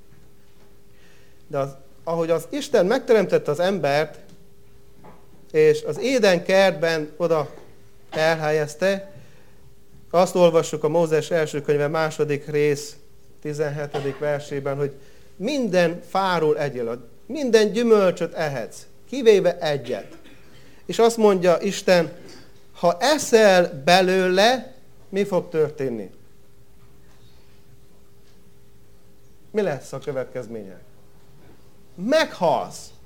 De ahogy az Isten megteremtette az embert, és az Éden kertben oda elhelyezte, azt olvassuk a Mózes első könyve 2. rész 17. versében, hogy minden fáról egyél, minden gyümölcsöt ehetsz, kivéve egyet. És azt mondja Isten, ha eszel belőle, mi fog történni? Mi lesz a következménye? Meghalsz.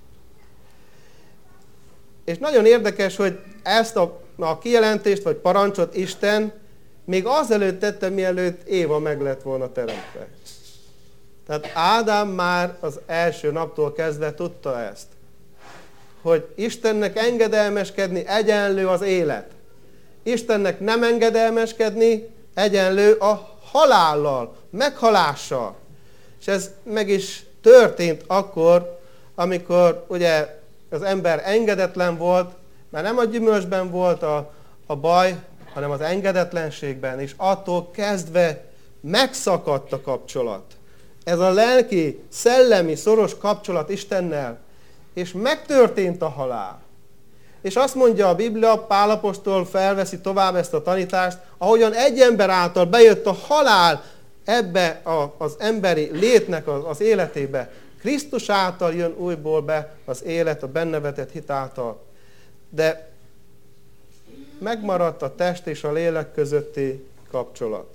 És nagyon érdekes, hogy ezt a kijelentést, vagy parancsot Isten még azelőtt tette, mielőtt Éva meg lett volna teremtve. Tehát Ádám már az első naptól kezdve tudta ezt, hogy Istennek engedelmeskedni egyenlő az élet. Istennek nem engedelmeskedni egyenlő a halállal, meghalással. És ez meg is történt akkor, amikor ugye az ember engedetlen volt, mert nem a gyümölcsben volt a baj, hanem az engedetlenségben, és attól kezdve megszakadt a kapcsolat. Ez a lelki, szellemi, szoros kapcsolat Istennel, és megtörtént a halál. És azt mondja a Biblia, Pál apostol felveszi tovább ezt a tanítást, ahogyan egy ember által bejött a halál ebbe az emberi létnek az életébe, Krisztus által jön újból be az élet a benne vetett hit által. De megmaradt a test és a lélek közötti kapcsolat.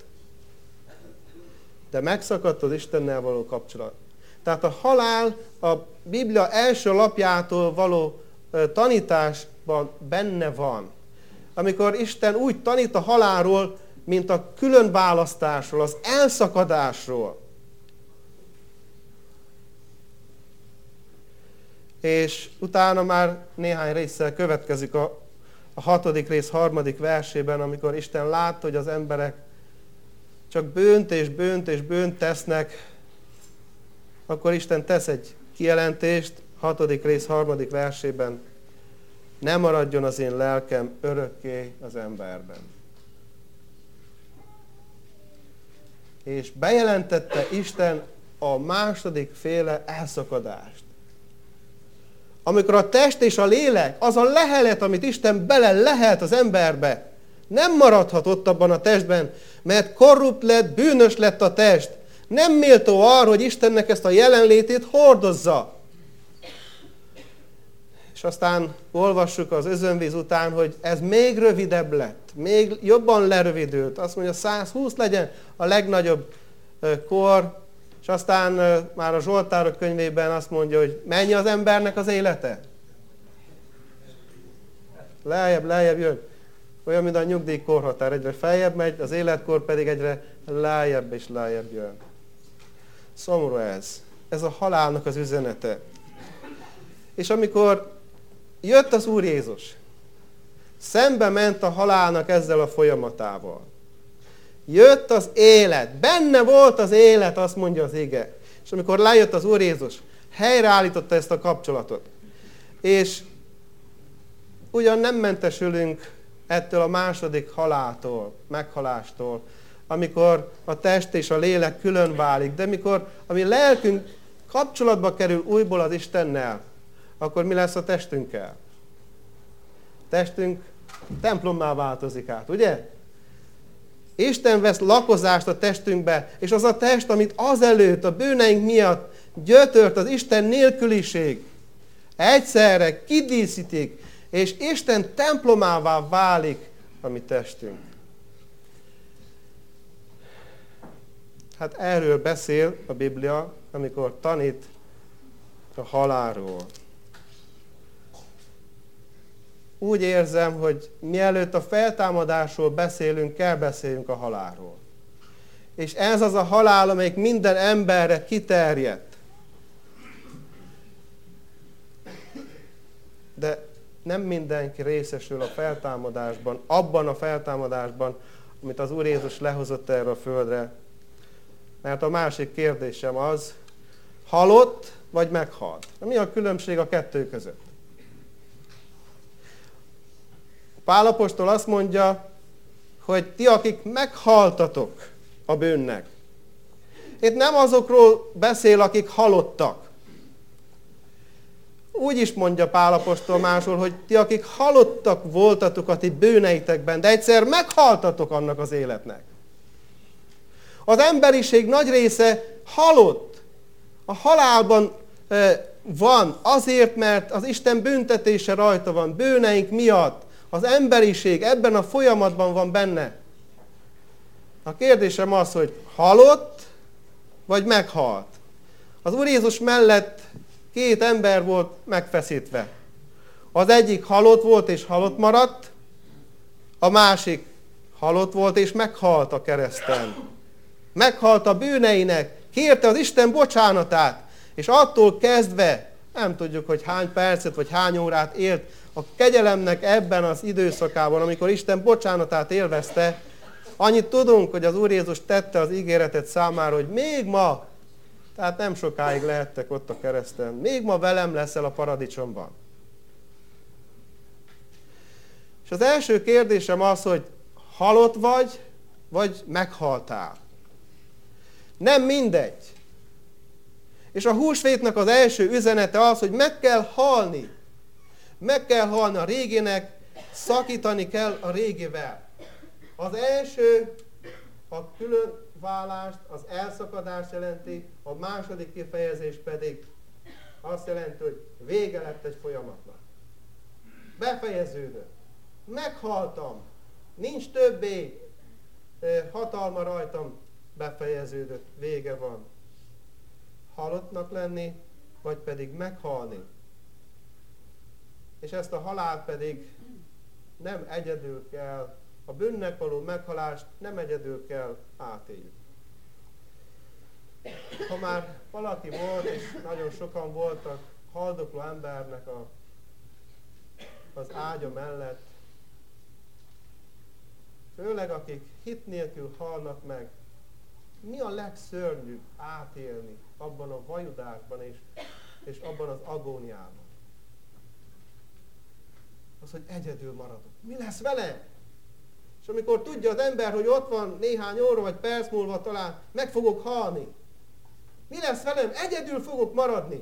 De megszakadt az Istennel való kapcsolat. Tehát a halál a Biblia első lapjától való tanításban benne van. Amikor Isten úgy tanít a halálról, mint a különválasztásról, az elszakadásról. És utána már néhány résszel következik a 6. rész 3. versében, amikor Isten látta, hogy az emberek csak bűnt és bűnt és bűnt tesznek, akkor Isten tesz egy kijelentést, 6. rész 3. versében, ne maradjon az én lelkem örökké az emberben. És bejelentette Isten a második féle elszakadást. Amikor a test és a lélek, az a lehelet, amit Isten bele lehelt az emberbe, nem maradhat ott abban a testben, mert korrupt lett, bűnös lett a test. Nem méltó arra, hogy Istennek ezt a jelenlétét hordozza. És aztán olvassuk az özönvíz után, hogy ez még rövidebb lett, még jobban lerövidült. Azt mondja, 120 legyen a legnagyobb kor, és aztán már a Zsoltárok könyvében azt mondja, hogy mennyi az embernek az élete? Lejjebb jön. Olyan, mint a nyugdíjkorhatár, egyre feljebb megy, az életkor pedig egyre lejjebb és lejjebb jön. Szomorú ez. Ez a halálnak az üzenete. És amikor jött az Úr Jézus, szembe ment a halálnak ezzel a folyamatával. Jött az élet, benne volt az élet, azt mondja az ige. És amikor lejött az Úr Jézus, helyreállította ezt a kapcsolatot. És ugyan nem mentesülünk ettől a második haláltól, meghalástól, amikor a test és a lélek külön válik, de mikor a mi lelkünk kapcsolatba kerül újból az Istennel, akkor mi lesz a testünkkel? Testünk templommá változik át, ugye? Isten vesz lakozást a testünkbe, és az a test, amit azelőtt a bűneink miatt gyötört az Isten nélküliség, egyszerre kidíszítik, és Isten templomává válik a mi testünk. Hát erről beszél a Biblia, amikor tanít a halálról. Úgy érzem, hogy mielőtt a feltámadásról beszélünk, kell beszéljünk a halálról. És ez az a halál, amelyik minden emberre kiterjedt. De nem mindenki részesül a feltámadásban, abban a feltámadásban, amit az Úr Jézus lehozott erre a földre. Mert a másik kérdésem az, halott vagy meghalt? Mi a különbség a kettő között? Pál apostol azt mondja, hogy ti, akik meghaltatok a bűnnek. Itt nem azokról beszél, akik halottak. Úgy is mondja Pál apostol máshol, hogy ti, akik halottak voltatok a ti bűneitekben, de egyszer meghaltatok annak az életnek. Az emberiség nagy része halott. A halálban van azért, mert az Isten büntetése rajta van, bűneink miatt. Az emberiség ebben a folyamatban van benne. A kérdésem az, hogy halott, vagy meghalt. Az Úr Jézus mellett 2 ember volt megfeszítve. Az egyik halott volt és halott maradt, a másik halott volt és meghalt a kereszten. Meghalt a bűneinek, kérte az Isten bocsánatát, és attól kezdve, nem tudjuk, hogy hány percet vagy hány órát élt a kegyelemnek ebben az időszakában, amikor Isten bocsánatát élvezte, annyit tudunk, hogy az Úr Jézus tette az ígéretet számára, hogy még ma Tehát nem sokáig lehettek ott a kereszten. Még ma velem leszel a paradicsomban. És az első kérdésem az, hogy halott vagy meghaltál. Nem mindegy. És a húsvétnek az első üzenete az, hogy meg kell halni. Meg kell halni a réginek, szakítani kell a régivel. Az első a különválást, az elszakadást jelenti, a második kifejezés pedig azt jelenti, hogy vége lett egy folyamatnak. Befejeződött. Meghaltam. Nincs többé hatalma rajtam. Befejeződött. Vége van. Halottnak lenni, vagy pedig meghalni. És ezt a halált pedig nem egyedül kell, a bűnnek való meghalást nem egyedül kell átéljük. Ha már valaki volt, és nagyon sokan voltak haldokló embernek az ágya mellett, főleg akik hit nélkül halnak meg, mi a legszörnyűbb átélni abban a vajudásban és abban az agóniában? Az, hogy egyedül maradok. Mi lesz vele? És amikor tudja az ember, hogy ott van néhány óra vagy perc múlva talán meg fogok halni. Mi lesz velem? Egyedül fogok maradni.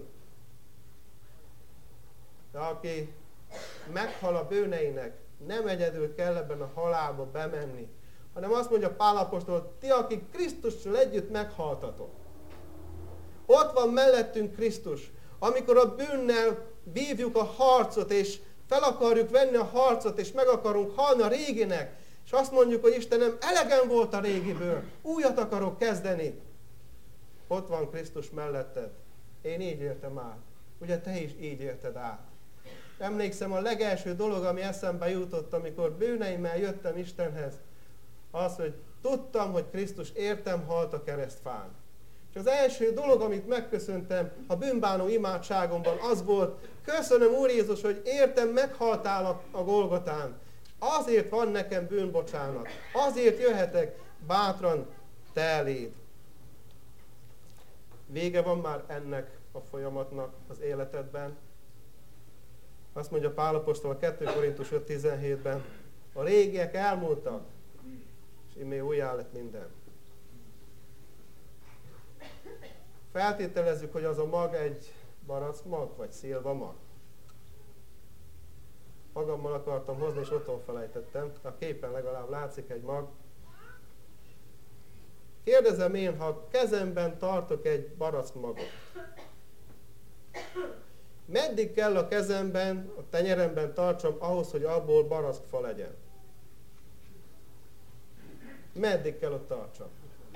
De aki meghal a bűneinek, nem egyedül kell ebben a halálba bemenni, hanem azt mondja Pál apostol, ti, akik Krisztussal együtt meghaltatok. Ott van mellettünk Krisztus. Amikor a bűnnel vívjuk a harcot, és fel akarjuk venni a harcot, és meg akarunk halni a réginek, és azt mondjuk, hogy Istenem, elegem volt a régiből, újat akarok kezdeni. Ott van Krisztus melletted. Én így éltem át. Ugye te is így élted át. Emlékszem, a legelső dolog, ami eszembe jutott, amikor bűneimmel jöttem Istenhez, az, hogy tudtam, hogy Krisztus értem halt a keresztfán. És az első dolog, amit megköszöntem a bűnbánó imádságomban, az volt, köszönöm Úr Jézus, hogy értem meghaltál a Golgotán. Azért van nekem bűnbocsánat. Azért jöhetek bátran te eléd. Vége van már ennek a folyamatnak az életedben. Azt mondja Pál apostol a 2 Korintus 5:17-ben, a régiek elmúltak, és immé újjá lett minden. Feltételezzük, hogy az a mag egy barackmag, vagy szilvamag. Magammal akartam hozni, és otthon felejtettem. A képen legalább látszik egy mag. Kérdezem én, ha kezemben tartok egy barackmagot, meddig kell a kezemben, a tenyeremben tartsam ahhoz, hogy abból barackfa legyen? Meddig kell ott tartsam?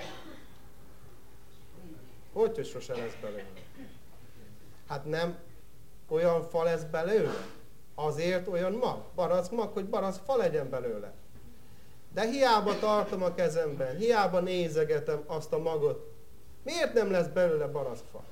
Hogy sose lesz belőle? Hát nem olyan fa lesz belőle? Azért olyan mag, barackmag, hogy barackfa legyen belőle. De hiába tartom a kezemben, hiába nézegetem azt a magot, miért nem lesz belőle barackfa?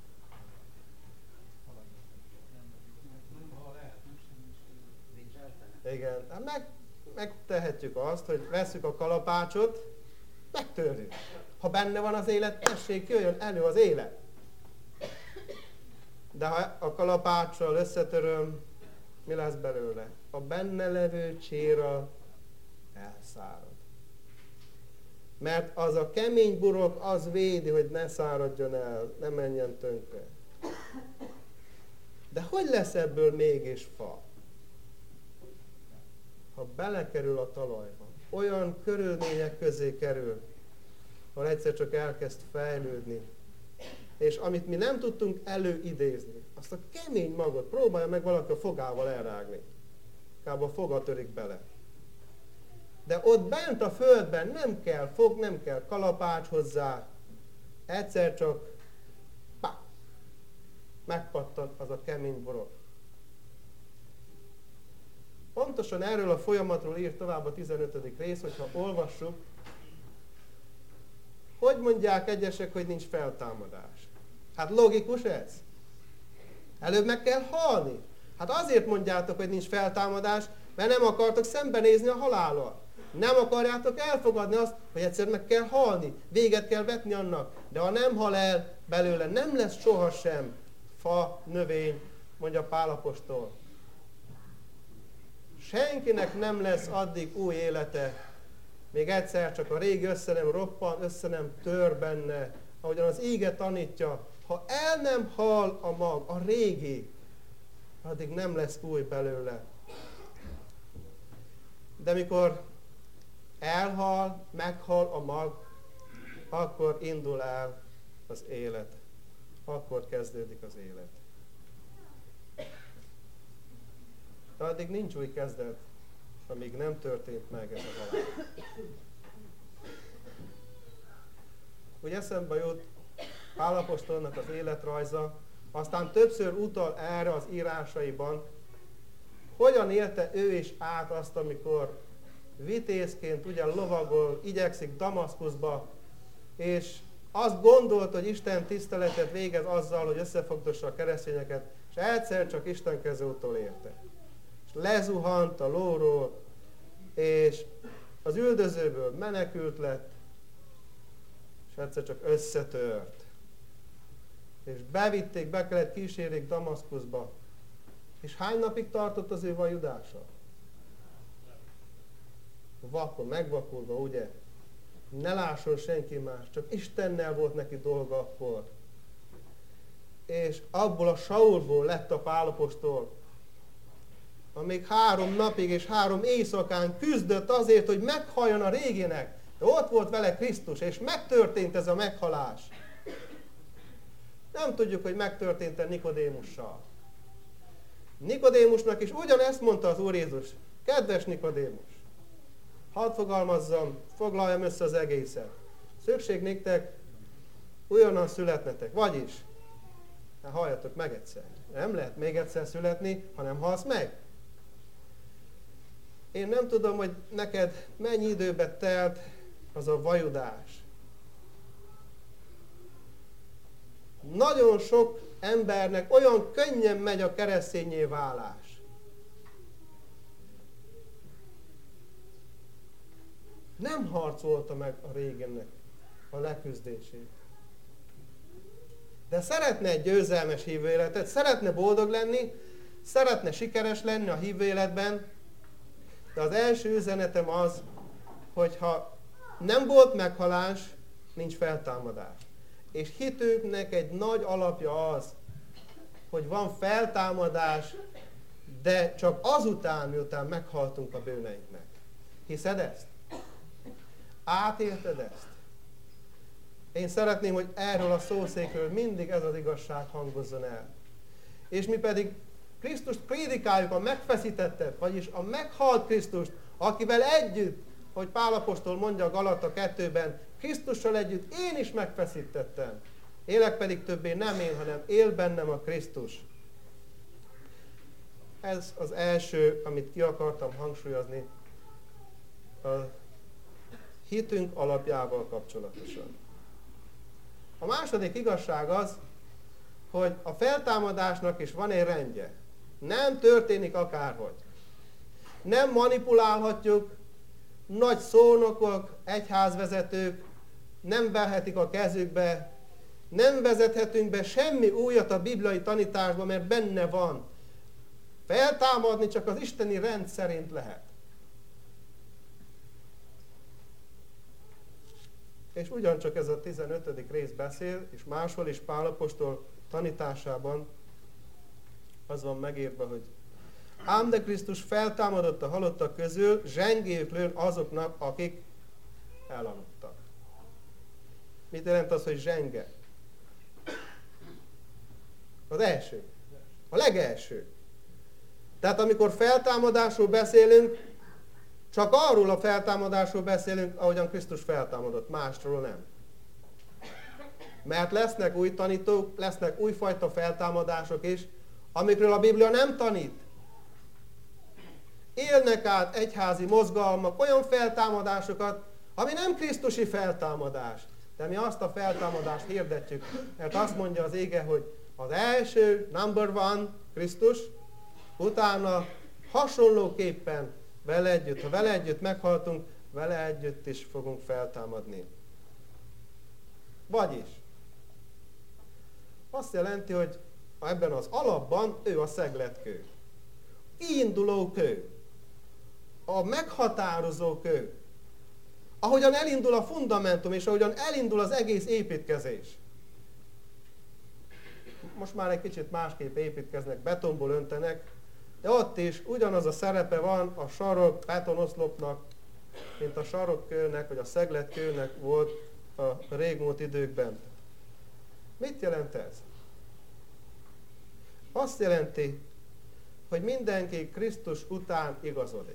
Igen, hát megtehetjük azt, hogy vesszük a kalapácsot, megtörjük. Ha benne van az élet, tessék, jöjjön elő az élet. De ha a kalapáccsal összetöröm, mi lesz belőle? A benne levő cséra elszárad. Mert az a kemény burok az védi, hogy ne száradjon el, ne menjen tönkre. De hogy lesz ebből mégis fa? Ha belekerül a talajba, olyan körülmények közé kerül, ahol egyszer csak elkezd fejlődni, és amit mi nem tudtunk előidézni, azt a kemény magot próbálja meg valaki a fogával elrágni. Kb. A foga törik bele. De ott bent a földben nem kell fog, nem kell kalapács hozzá, egyszer csak megpattan az a kemény borok. Pontosan erről a folyamatról ír tovább a 15. rész, hogyha olvassuk, hogy mondják egyesek, hogy nincs feltámadás. Hát logikus ez. Előbb meg kell halni. Hát azért mondjátok, hogy nincs feltámadás, mert nem akartok szembenézni a halállal. Nem akarjátok elfogadni azt, hogy egyszer meg kell halni, véget kell vetni annak. De ha nem hal el belőle, nem lesz sohasem fa, növény, mondja Pál apostol. Senkinek nem lesz addig új élete, még egyszer csak a régi össze nem roppan, össze nem tör benne, ahogyan az íge tanítja, ha el nem hal a mag, a régi, addig nem lesz új belőle. De mikor elhal, meghal a mag, akkor indul el az élet. Akkor kezdődik az élet. De addig nincs új kezdet, amíg nem történt meg ez a halál. Úgy eszembe jut Pál apostolnak az életrajza, aztán többször utal erre az írásaiban, hogyan élte ő is át azt, amikor vitézként ugye lovagol, igyekszik Damaszkuszba, és azt gondolt, hogy Isten tiszteletet végez azzal, hogy összefogdossa a keresztényeket, és egyszer csak Isten keze utol érte. És lezuhant a lóról, és az üldözőből menekült lett, és egyszer csak összetört. És bevitték, be kellett kísérjék Damaszkuszba. És hány napig tartott az ő vajudása? Vakon, megvakulva, ugye? Ne lásson senki más, csak Istennel volt neki dolga akkor. És abból a Saulból lett a Pál apostol, amíg 3 napig és 3 éjszakán küzdött azért, hogy meghalljon a régének. De ott volt vele Krisztus, és megtörtént ez a meghalás. Nem tudjuk, hogy megtörtént-e Nikodémussal. Nikodémusnak is ugyanezt mondta az Úr Jézus. Kedves Nikodémus, hadd fogalmazzam, foglaljam össze az egészet. Szükség néktek újonnan születnetek. Vagyis, halljatok meg egyszer. Nem lehet még egyszer születni, hanem halsz meg. Én nem tudom, hogy neked mennyi időbe telt az a vajudás. Nagyon sok embernek olyan könnyen megy a keresztényé válás. Nem harcolta meg a régennek a leküzdését. De szeretne egy győzelmes hívő életet, szeretne boldog lenni, szeretne sikeres lenni a hívő életben, de az első üzenetem az, hogy ha nem volt meghalás, nincs feltámadás. És hitünknek egy nagy alapja az, hogy van feltámadás, de csak azután, miután meghaltunk a bűneinknek. Hiszed ezt? Átélted ezt? Én szeretném, hogy erről a szószékről mindig ez az igazság hangozzon el. És mi pedig Krisztust prédikáljuk, a megfeszítettet, vagyis a meghalt Krisztust, akivel együtt, hogy Pál apostol mondja a Galata 2-ben, Krisztussal együtt én is megfeszítettem. Élek pedig többé nem én, hanem él bennem a Krisztus. Ez az első, amit ki akartam hangsúlyozni a hitünk alapjával kapcsolatosan. A második igazság az, hogy a feltámadásnak is van egy rendje. Nem történik akárhogy. Nem manipulálhatjuk, nagy szónokok, egyházvezetők nem vehetik a kezükbe, nem vezethetünk be semmi újat a bibliai tanításba, mert benne van. Feltámadni csak az isteni rend szerint lehet. És ugyancsak ez a 15. rész beszél, és máshol is Pál apostol tanításában az van megírva, hogy ám de Krisztus feltámadott a halottak közül, zsengélyük lőn azoknak, akik elaludtak. Mit jelent az, hogy zsenge? Az első. A legelső. Tehát amikor feltámadásról beszélünk, csak arról a feltámadásról beszélünk, ahogyan Krisztus feltámadott, másról nem. Mert lesznek új tanítók, lesznek újfajta feltámadások is, amikről a Biblia nem tanít. Élnek át egyházi mozgalmak olyan feltámadásokat, ami nem krisztusi feltámadás. De mi azt a feltámadást hirdetjük, mert azt mondja az ége, hogy az első, number one, Krisztus, utána hasonlóképpen vele együtt, ha vele együtt meghaltunk, vele együtt is fogunk feltámadni. Vagyis azt jelenti, hogy ebben az alapban ő a szegletkő. Kiinduló kő. A meghatározó kő. Ahogyan elindul a fundamentum, és ahogyan elindul az egész építkezés. Most már egy kicsit másképp építkeznek, betonból öntenek, de ott is ugyanaz a szerepe van a sarok betonoszlopnak, mint a sarokkőnek, vagy a szegletkőnek volt a régmúlt időkben. Mit jelent ez? Azt jelenti, hogy mindenki Krisztus után igazodik.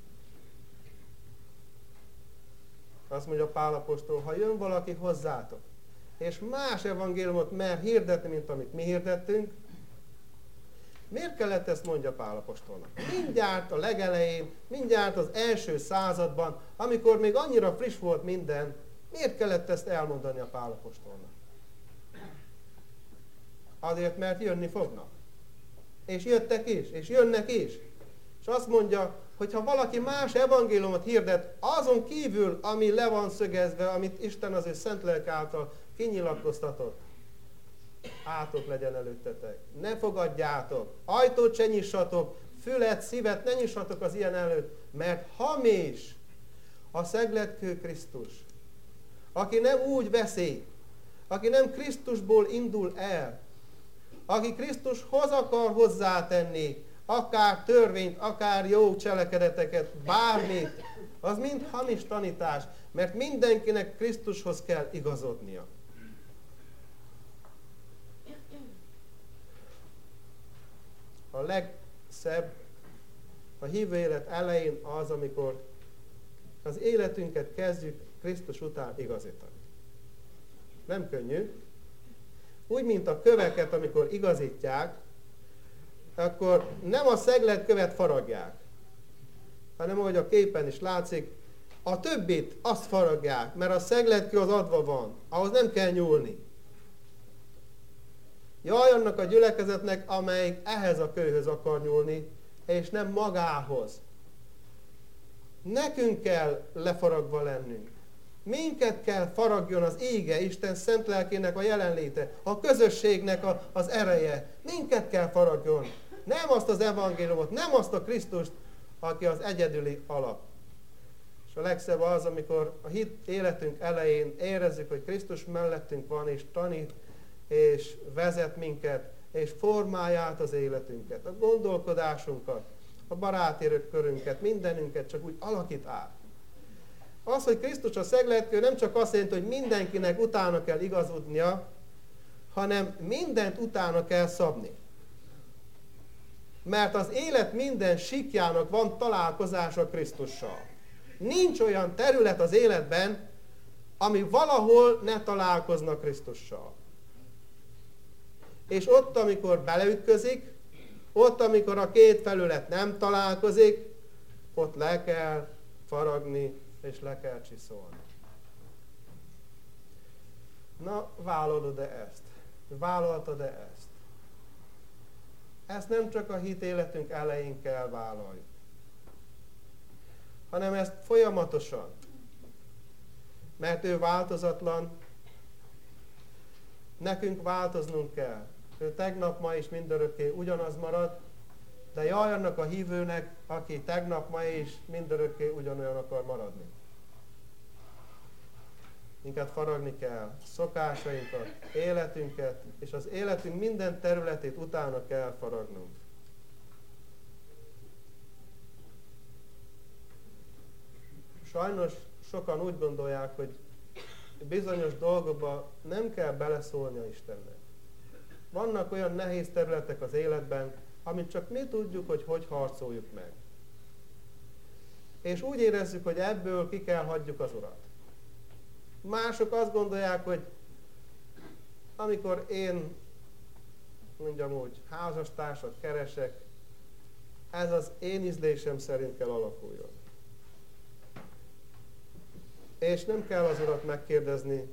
Azt mondja Pál apostol, ha jön valaki hozzátok, és más evangéliumot mer hirdetni, mint amit mi hirdettünk, miért kellett ezt mondja Pál apostolnak? Mindjárt a legelején, mindjárt az első században, amikor még annyira friss volt minden, miért kellett ezt elmondani a Pál apostolnak? Azért, mert jönni fognak. És jöttek is, és jönnek is. És azt mondja, hogy ha valaki más evangéliumot hirdet, azon kívül, ami le van szögezve, amit Isten az ő szent lelke által kinyilatkoztatott, átok legyen előttetek. Ne fogadjátok, ajtót se nyissatok, fület, szívet ne nyissatok az ilyen előtt, mert hamis a szegletkő Krisztus, aki nem úgy veszi, aki nem Krisztusból indul el, aki Krisztushoz akar hozzátenni, akár törvényt, akár jó cselekedeteket, bármit, az mind hamis tanítás, mert mindenkinek Krisztushoz kell igazodnia. A legszebb a hívő élet elején az, amikor az életünket kezdjük Krisztus után igazítani. Nem könnyű. Úgy, mint a köveket, amikor igazítják, akkor nem a szegletkövet faragják, hanem ahogy a képen is látszik, a többit azt faragják, mert a szegletkő az adva van, ahhoz nem kell nyúlni. Jaj annak a gyülekezetnek, amelyik ehhez a kőhöz akar nyúlni, és nem magához. Nekünk kell lefaragva lennünk. Minket kell faragjon az ége, Isten szent lelkének a jelenléte, a közösségnek az ereje. Minket kell faragjon. Nem azt az evangéliumot, nem azt a Krisztust, aki az egyedüli alap. És a legszebb az, amikor a hit életünk elején érezzük, hogy Krisztus mellettünk van, és tanít, és vezet minket, és formálja át az életünket, a gondolkodásunkat, a baráti körünket, mindenünket csak úgy alakít át. Az, hogy Krisztus a szegletkő, nem csak azt jelenti, hogy mindenkinek utána kell igazodnia, hanem mindent utána kell szabni. Mert az élet minden síkjának van találkozása Krisztussal. Nincs olyan terület az életben, ami valahol ne találkozna Krisztussal. És ott, amikor beleütközik, ott, amikor a két felület nem találkozik, ott le kell faragni, és le kell csiszolni. Na, vállalod-e ezt? Vállaltad-e ezt? Ezt nem csak a hit életünk elején kell vállalni, hanem ezt folyamatosan. Mert ő változatlan, nekünk változnunk kell. Ő tegnap, ma és mindörökké ugyanaz marad, de jaj annak a hívőnek, aki tegnap, ma és mindörökké ugyanolyan akar maradni. Minket faragni kell, szokásainkat, életünket, és az életünk minden területét utána kell faragnunk. Sajnos sokan úgy gondolják, hogy bizonyos dolgokba nem kell beleszólnia Istennek. Vannak olyan nehéz területek az életben, amit csak mi tudjuk, hogy harcoljuk meg. És úgy érezzük, hogy ebből ki kell hagyjuk az Urat. Mások azt gondolják, hogy amikor én, mondjam úgy, házastársat keresek, ez az én ízlésem szerint kell alakuljon. És nem kell az Urat megkérdezni,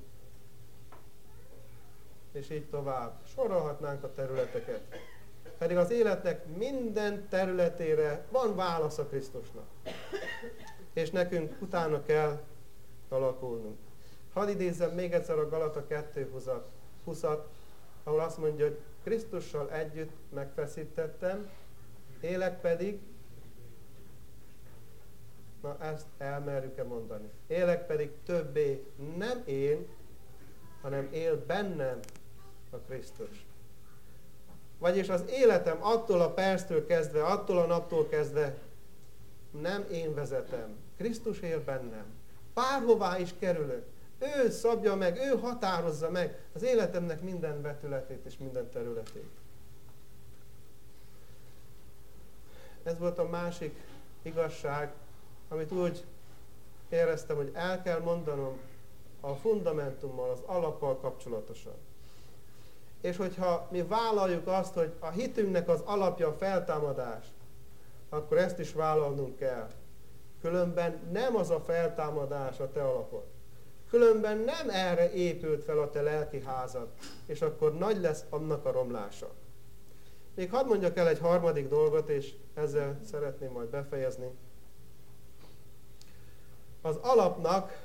és így tovább. Sorolhatnánk a területeket. Pedig az életnek minden területére van válasz a Krisztusnak. és nekünk utána kell alakulnunk. Hadd idézzem még egyszer a Galata 2:20-at, ahol azt mondja, hogy Krisztussal együtt megfeszítettem, élek pedig, na ezt elmerjük-e mondani, élek pedig többé nem én, hanem él bennem a Krisztus. Vagyis az életem attól a perctől kezdve, attól a naptól kezdve nem én vezetem. Krisztus él bennem. Bárhová is kerülök. Ő szabja meg, ő határozza meg az életemnek minden vetületét és minden területét. Ez volt a másik igazság, amit úgy éreztem, hogy el kell mondanom a fundamentummal, az alappal kapcsolatosan. És hogyha mi vállaljuk azt, hogy a hitünknek az alapja a feltámadás, akkor ezt is vállalnunk kell. Különben nem az a feltámadás a te alapod. Különben nem erre épült fel a te lelki házad, és akkor nagy lesz annak a romlása. Még hadd mondjak el egy harmadik dolgot, és ezzel szeretném majd befejezni. Az alapnak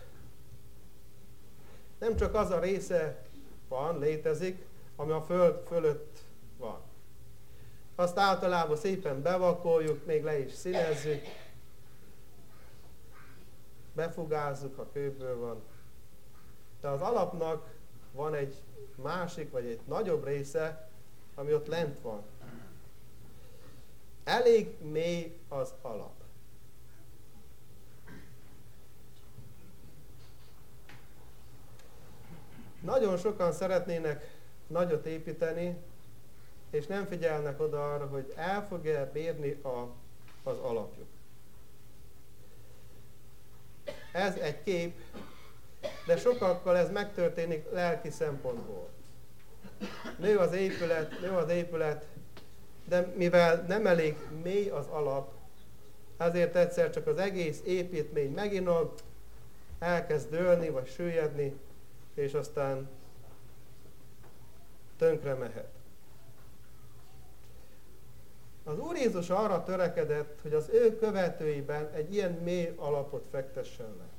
nem csak az a része van, létezik, ami a föld fölött van. Azt általában szépen bevakoljuk, még le is színezzük, befugázzuk, ha kőből van. De az alapnak van egy másik, vagy egy nagyobb része, ami ott lent van. Elég mély az alap. Nagyon sokan szeretnének nagyot építeni, és nem figyelnek oda arra, hogy el fogja bírni az alapjuk. Ez egy kép, de sokakkal ez megtörténik lelki szempontból. Nő az épület, de mivel nem elég mély az alap, ezért egyszer csak az egész építmény meginog, elkezd dőlni vagy süllyedni, és aztán tönkre mehet. Az Úr Jézus arra törekedett, hogy az ő követőiben egy ilyen mély alapot fektessen le.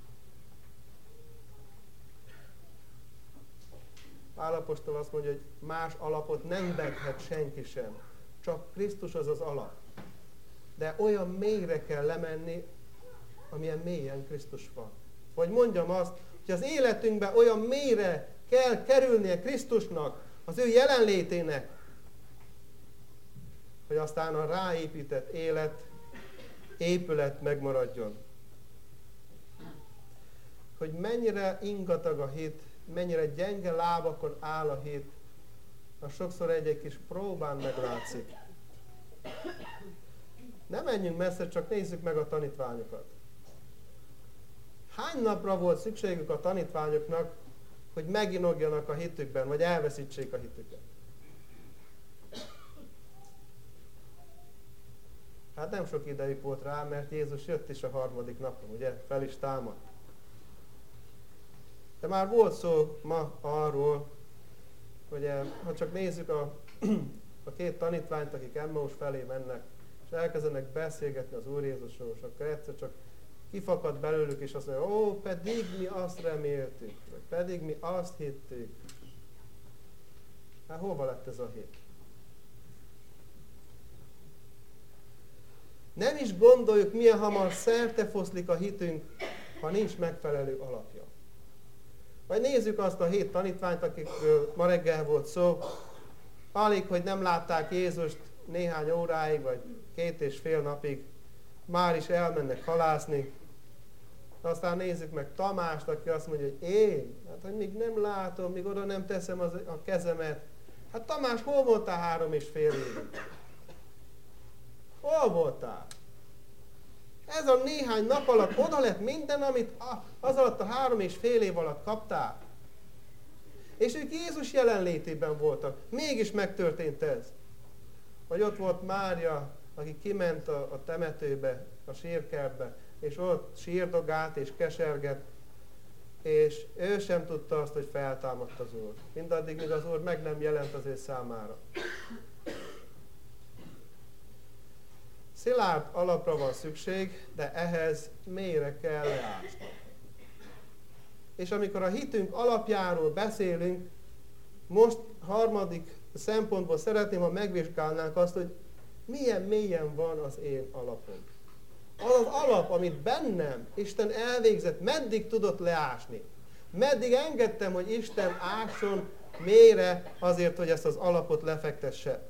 Pál apostol azt mondja, hogy más alapot nem vethet senki sem. Csak Krisztus az az alap. De olyan mélyre kell lemenni, amilyen mélyen Krisztus van. Vagy mondjam azt, hogy az életünkben olyan mélyre kell kerülnie Krisztusnak, az ő jelenlétének, hogy aztán a ráépített épület megmaradjon. Hogy mennyire ingatag a hit, mennyire gyenge lábakon áll a hit, az sokszor egy kis próbán meglátszik. Ne menjünk messze, csak nézzük meg a tanítványokat. Hány napra volt szükségük a tanítványoknak, hogy meginogjanak a hitükben, vagy elveszítsék a hitüket? Hát nem sok idejük volt rá, mert Jézus jött is a harmadik napon, ugye? Fel is támadt. De már volt szó ma arról, hogy ha csak nézzük a két tanítványt, akik Emmaus felé mennek, és elkezdenek beszélgetni az Úr Jézusról, és akkor egyszer csak kifakad belőlük, és azt mondja, ó, pedig mi azt reméltük, vagy pedig mi azt hittük. Hát hova lett ez a hit? Nem is gondoljuk, milyen hamar szertefoszlik a hitünk, ha nincs megfelelő alapja. Vagy nézzük azt a 7 tanítványt, akikről ma reggel volt szó, alig, hogy nem látták Jézust néhány óráig, vagy 2,5 napig, már is elmennek halászni. Aztán nézzük meg Tamást, aki azt mondja, hogy én, hát hogy még nem látom, még oda nem teszem a kezemet. Hát Tamás, hol voltál 3,5 évig? Hol voltál? Ez a néhány nap alatt oda lett minden, amit az alatt a 3,5 év alatt kaptál. És ők Jézus jelenlétében voltak. Mégis megtörtént ez. Vagy ott volt Mária, aki kiment a temetőbe, a sírkertbe, és ott sírdogált és kesergett, és ő sem tudta azt, hogy feltámadt az Úr. Mindaddig, míg az Úr meg nem jelent az ő számára. Szilárd alapra van szükség, de ehhez mélyre kell leásni. És amikor a hitünk alapjáról beszélünk, most harmadik szempontból szeretném, ha megvizsgálnánk azt, hogy milyen mélyen van az én alapom. Az az alap, amit bennem Isten elvégzett, meddig tudott leásni. Meddig engedtem, hogy Isten ásson mélyre azért, hogy ezt az alapot lefektesse.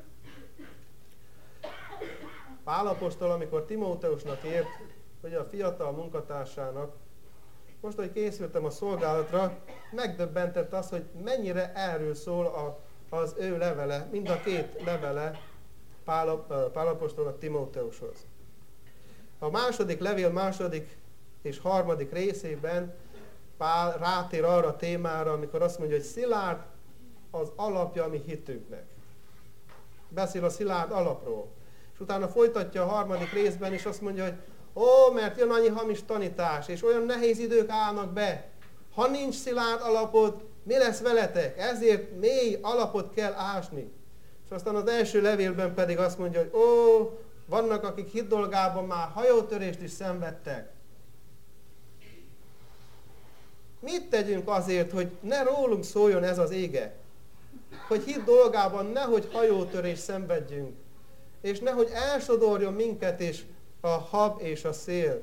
Pál apostol, amikor Timóteusnak írt, hogy a fiatal munkatársának, most, hogy készültem a szolgálatra, megdöbbentett az, hogy mennyire erről szól az ő levele, mind a két levele Pál apostolnak Timóteushoz. A második levél második és harmadik részében Pál rátér arra a témára, amikor azt mondja, hogy szilárd az alapja a mi hitünknek. Beszél a szilárd alapról. És utána folytatja a harmadik részben, és azt mondja, hogy mert jön annyi hamis tanítás, és olyan nehéz idők állnak be. Ha nincs szilárd alapod, mi lesz veletek? Ezért mély alapot kell ásni. És aztán az első levélben pedig azt mondja, hogy vannak, akik hit dolgában már hajótörést is szenvedtek. Mit tegyünk azért, hogy ne rólunk szóljon ez az ége? Hogy hit dolgában nehogy hajótörést szenvedjünk, és nehogy elsodorjon minket is a hab és a szél.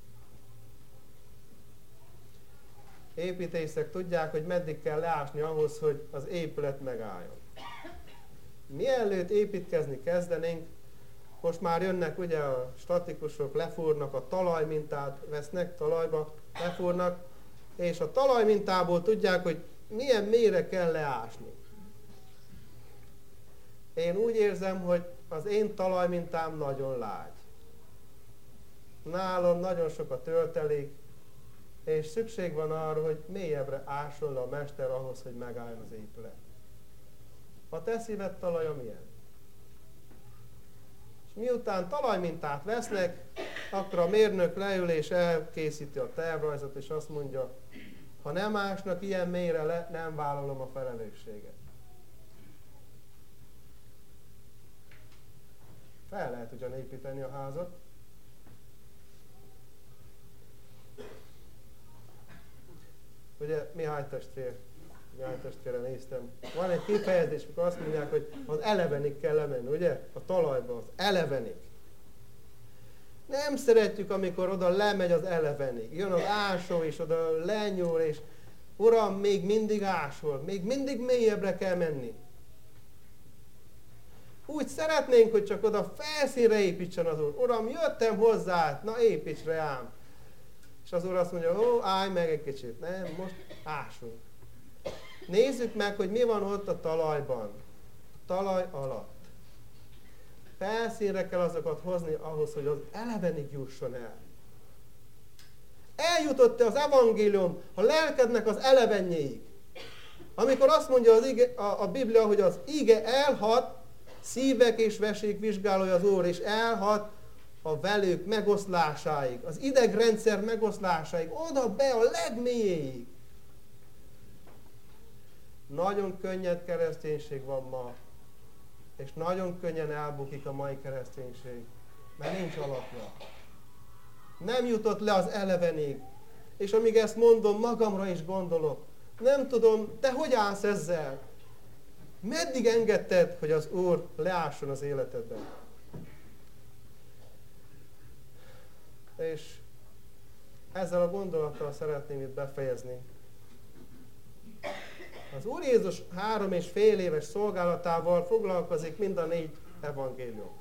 Építészek tudják, hogy meddig kell leásni ahhoz, hogy az épület megálljon. Mielőtt építkezni kezdenénk, most már jönnek ugye a statikusok, lefúrnak, a talajmintát vesznek, talajba lefúrnak, és a talajmintából tudják, hogy milyen mélyre kell leásni. Én úgy érzem, hogy az én talajmintám nagyon lágy. Nálam nagyon sok a töltelék, és szükség van arra, hogy mélyebbre ásson le a mester ahhoz, hogy megálljon az épület. A te szíved talaja milyen? És miután talajmintát vesznek, akkor a mérnök leül és elkészíti a tervrajzot, és azt mondja, ha nem ásnak ilyen mélyre le, nem vállalom a felelősséget. Fel lehet ugyan építeni a házat. Ugye Mihály testvére néztem. Van egy kifejezés, amikor azt mondják, hogy az elevenig kell lemenni, ugye? A talajba, az elevenig. Nem szeretjük, amikor oda lemegy az elevenig. Jön az ásó, és oda lenyúl, és Uram, még mindig ásol, még mindig mélyebbre kell menni. Úgy szeretnénk, hogy csak oda felszínre építsen az Úr. Uram, jöttem hozzá, na építs rám. És az Úr azt mondja, állj meg egy kicsit, nem, most ásunk. Nézzük meg, hogy mi van ott a talajban, a talaj alatt. Felszínre kell azokat hozni ahhoz, hogy az elevenig jusson el. Eljutott-e az evangélium a lelkednek az elevenjéig? Amikor azt mondja a Biblia, hogy az ige elhat, szívek és vesék vizsgálója az Úr, és elhat a velők megoszlásáig, az idegrendszer megoszlásáig, oda be a legmélyéig. Nagyon könnyed kereszténység van ma, és nagyon könnyen elbukik a mai kereszténység, mert nincs alapja. Nem jutott le az elevenig, és amíg ezt mondom, magamra is gondolok. Nem tudom, te hogy állsz ezzel? Meddig engedted, hogy az Úr leásson az életedben? És ezzel a gondolattal szeretném itt befejezni. Az Úr Jézus 3,5 éves szolgálatával foglalkozik mind a 4 evangélium.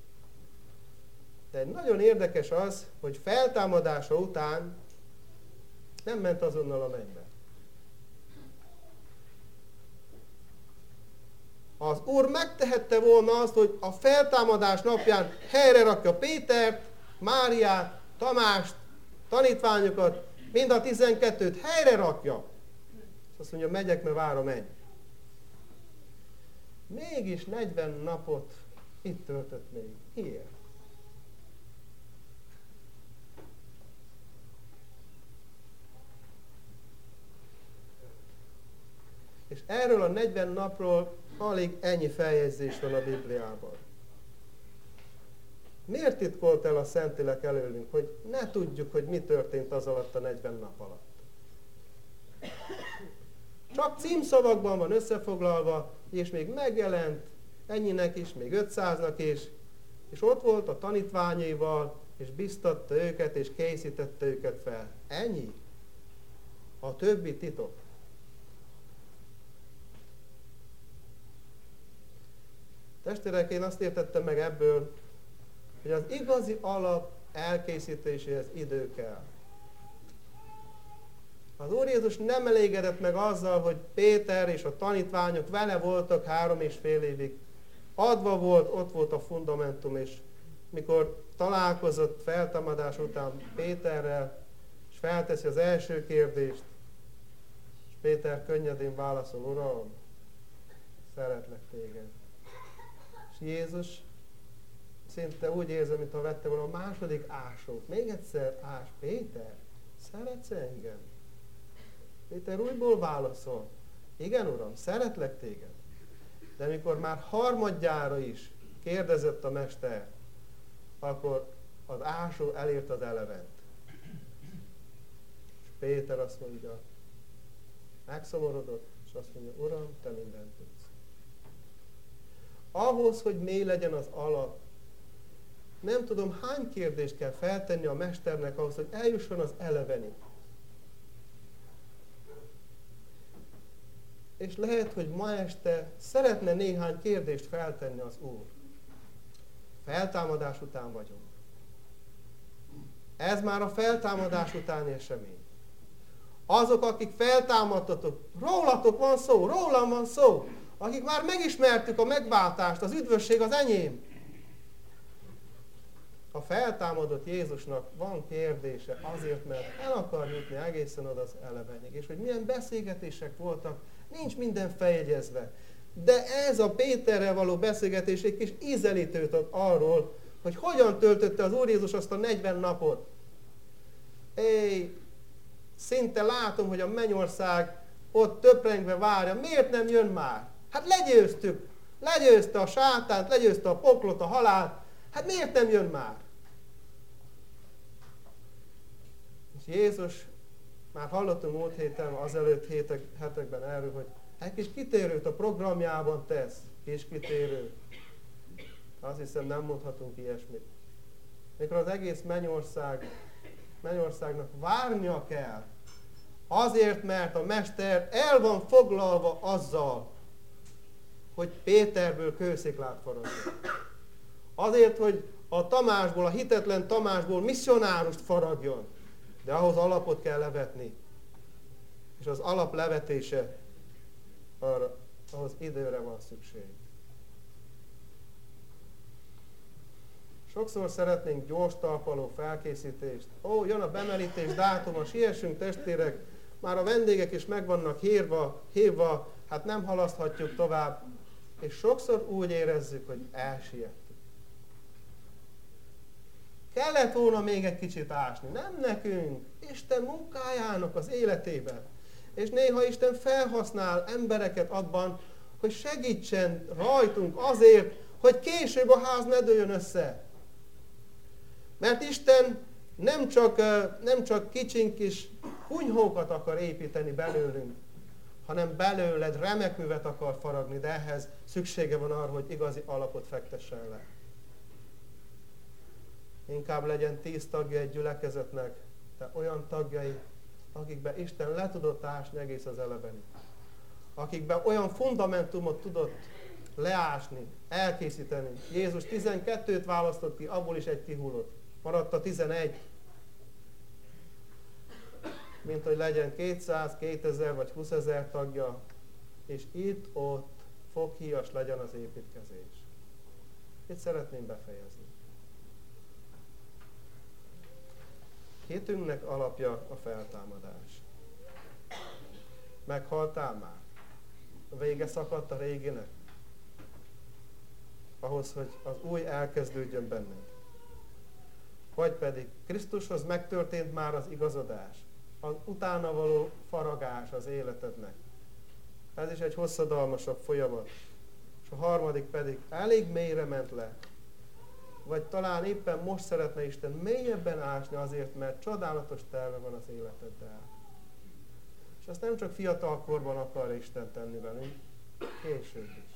De nagyon érdekes az, hogy feltámadása után nem ment azonnal a mennybe. Az Úr megtehette volna azt, hogy a feltámadás napján helyre rakja Pétert, Máriát, Tamást, tanítványokat, mind a 12-t helyre rakja. És azt mondja, megyek, mert várom, menj. Mégis 40 napot itt töltött még. Miért? És erről a 40 napról alig ennyi feljegyzés van a Bibliában. Miért titkolt el a Szentlélek előlünk, hogy ne tudjuk, hogy mi történt az alatt a 40 nap alatt? Csak címszavakban van összefoglalva, és még megjelent ennyinek is, még 500-nak is, és ott volt a tanítványaival, és biztatta őket, és készítette őket fel. Ennyi. A többi titok. Testvérek, én azt értettem meg ebből, hogy az igazi alap elkészítéséhez idő kell. Az Úr Jézus nem elégedett meg azzal, hogy Péter és a tanítványok vele voltak 3,5 évig. Adva volt, ott volt a fundamentum, és mikor találkozott feltámadás után Péterrel, és felteszi az első kérdést, és Péter könnyedén válaszol, Uram, szeretlek téged. És Jézus szinte úgy érzem, mintha vette volna a második ásót. Még egyszer ás, Péter, szeretsz engem? Péter újból válaszol, igen Uram, szeretlek téged. De mikor már harmadjára is kérdezett a mester, akkor az ásó elért az elevent. És Péter azt mondja, megszomorodott, és azt mondja, Uram, te mindent tudsz. Ahhoz, hogy mély legyen az alap, nem tudom, hány kérdést kell feltenni a mesternek ahhoz, hogy eljusson az elevenig. És lehet, hogy ma este szeretne néhány kérdést feltenni az Úr. Feltámadás után vagyunk. Ez már a feltámadás utáni esemény. Azok, akik feltámadtatok, rólatok van szó, rólam van szó, akik már megismertük a megváltást, az üdvösség az enyém. A feltámadott Jézusnak van kérdése azért, mert el akar jutni egészen oda az elevenig. És hogy milyen beszélgetések voltak, nincs minden feljegyezve. De ez a Péterrel való beszélgetés egy kis ízelítőt ad arról, hogy hogyan töltötte az Úr Jézus azt a 40 napot. Szinte látom, hogy a mennyország ott töprengve várja. Miért nem jön már? Hát legyőztük. Legyőzte a sátánt, legyőzte a poklot, a halált. Hát miért nem jön már? És Jézus, már hallottunk múlt héten, azelőtt hetekben erről, hogy egy kis kitérőt a programjában tesz. Kis kitérő. Azt hiszem, nem mondhatunk ilyesmit. Mikor az egész mennyországnak várnia kell. Azért, mert a Mester el van foglalva azzal, hogy Péterből kősziklát faragjon. Azért, hogy a Tamásból, a hitetlen Tamásból misszionárust faragjon. De ahhoz alapot kell levetni. És az alap levetése, ahhoz időre van szükség. Sokszor szeretnénk gyors talpaló felkészítést. Jön a bemerítés dátuma, siessünk testvérek, már a vendégek is meg vannak hívva, hát nem halaszthatjuk tovább. És sokszor úgy érezzük, hogy elsiettük. Kellett volna még egy kicsit ásni, nem nekünk, Isten munkájának az életében. És néha Isten felhasznál embereket abban, hogy segítsen rajtunk azért, hogy később a ház ne dőljön össze. Mert Isten nem csak kicsiny kis kunyhókat akar építeni belőlünk, hanem belőled remek művet akar faragni, de ehhez szüksége van arra, hogy igazi alapot fektessen le. Inkább legyen 10 tagja egy gyülekezetnek, de olyan tagjai, akikbe Isten le tudott ásni egész az elevenig. Akikbe olyan fundamentumot tudott leásni, elkészíteni. Jézus 12-t választott ki, abból is egy kihullott. Maradt a 11. Mint hogy legyen 200, 2000 vagy 20 000 tagja, és itt-ott foghíjas legyen az építkezés. Itt szeretném befejezni. Hitünknek alapja a feltámadás. Meghaltál már? A vége szakadt a réginek? Ahhoz, hogy az új elkezdődjön benned. Vagy pedig Krisztushoz megtörtént már az igazodás, az utána való faragás az életednek. Ez is egy hosszadalmasabb folyamat. És a harmadik pedig elég mélyre ment le. vagy talán éppen most szeretne Isten mélyebben ásni azért, mert csodálatos terve van az életeddel. És azt nem csak fiatal korban akar Isten tenni velünk, később is.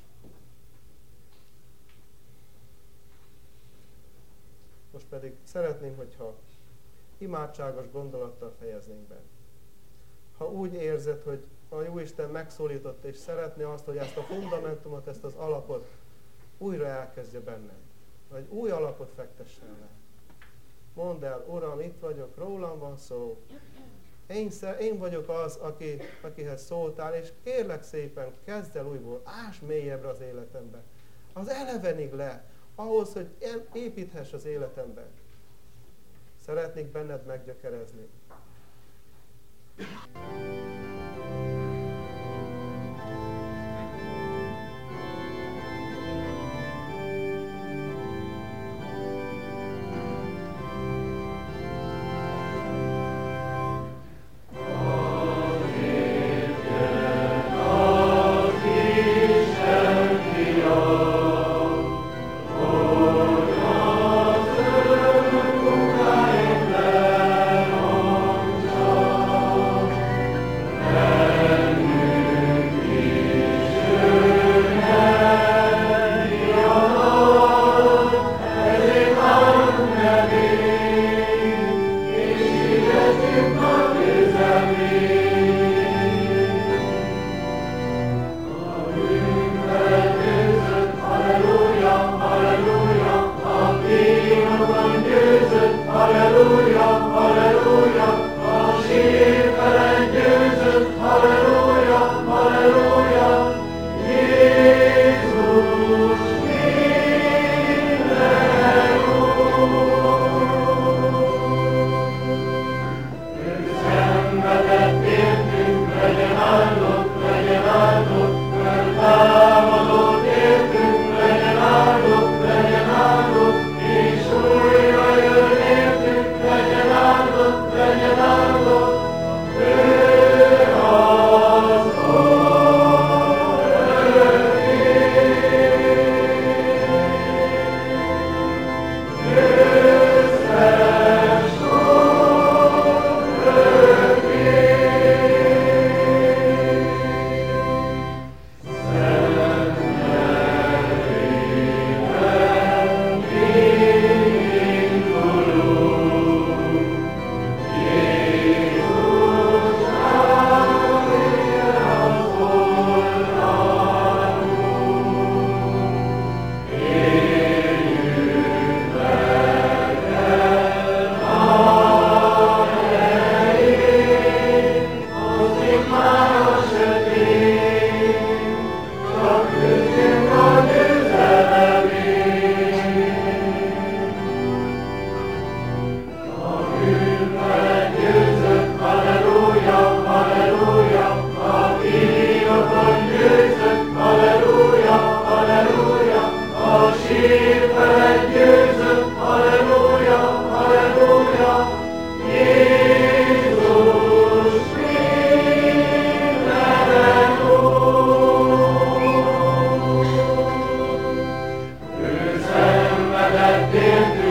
Most pedig szeretném, hogyha imádságos gondolattal fejeznénk be. Ha úgy érzed, hogy a Jóisten megszólított, és szeretné azt, hogy ezt a fundamentumot, ezt az alapot újra elkezdje benned, vagy új alapot fektessen le. Mondd el, Uram, itt vagyok, rólam van szó. Én vagyok az, akihez szóltál, és kérlek szépen, kezd el újból, ás mélyebbre az életembe. Az elevenig le, ahhoz, hogy építhess az életembe. Szeretnék benned meggyökerezni. Értünk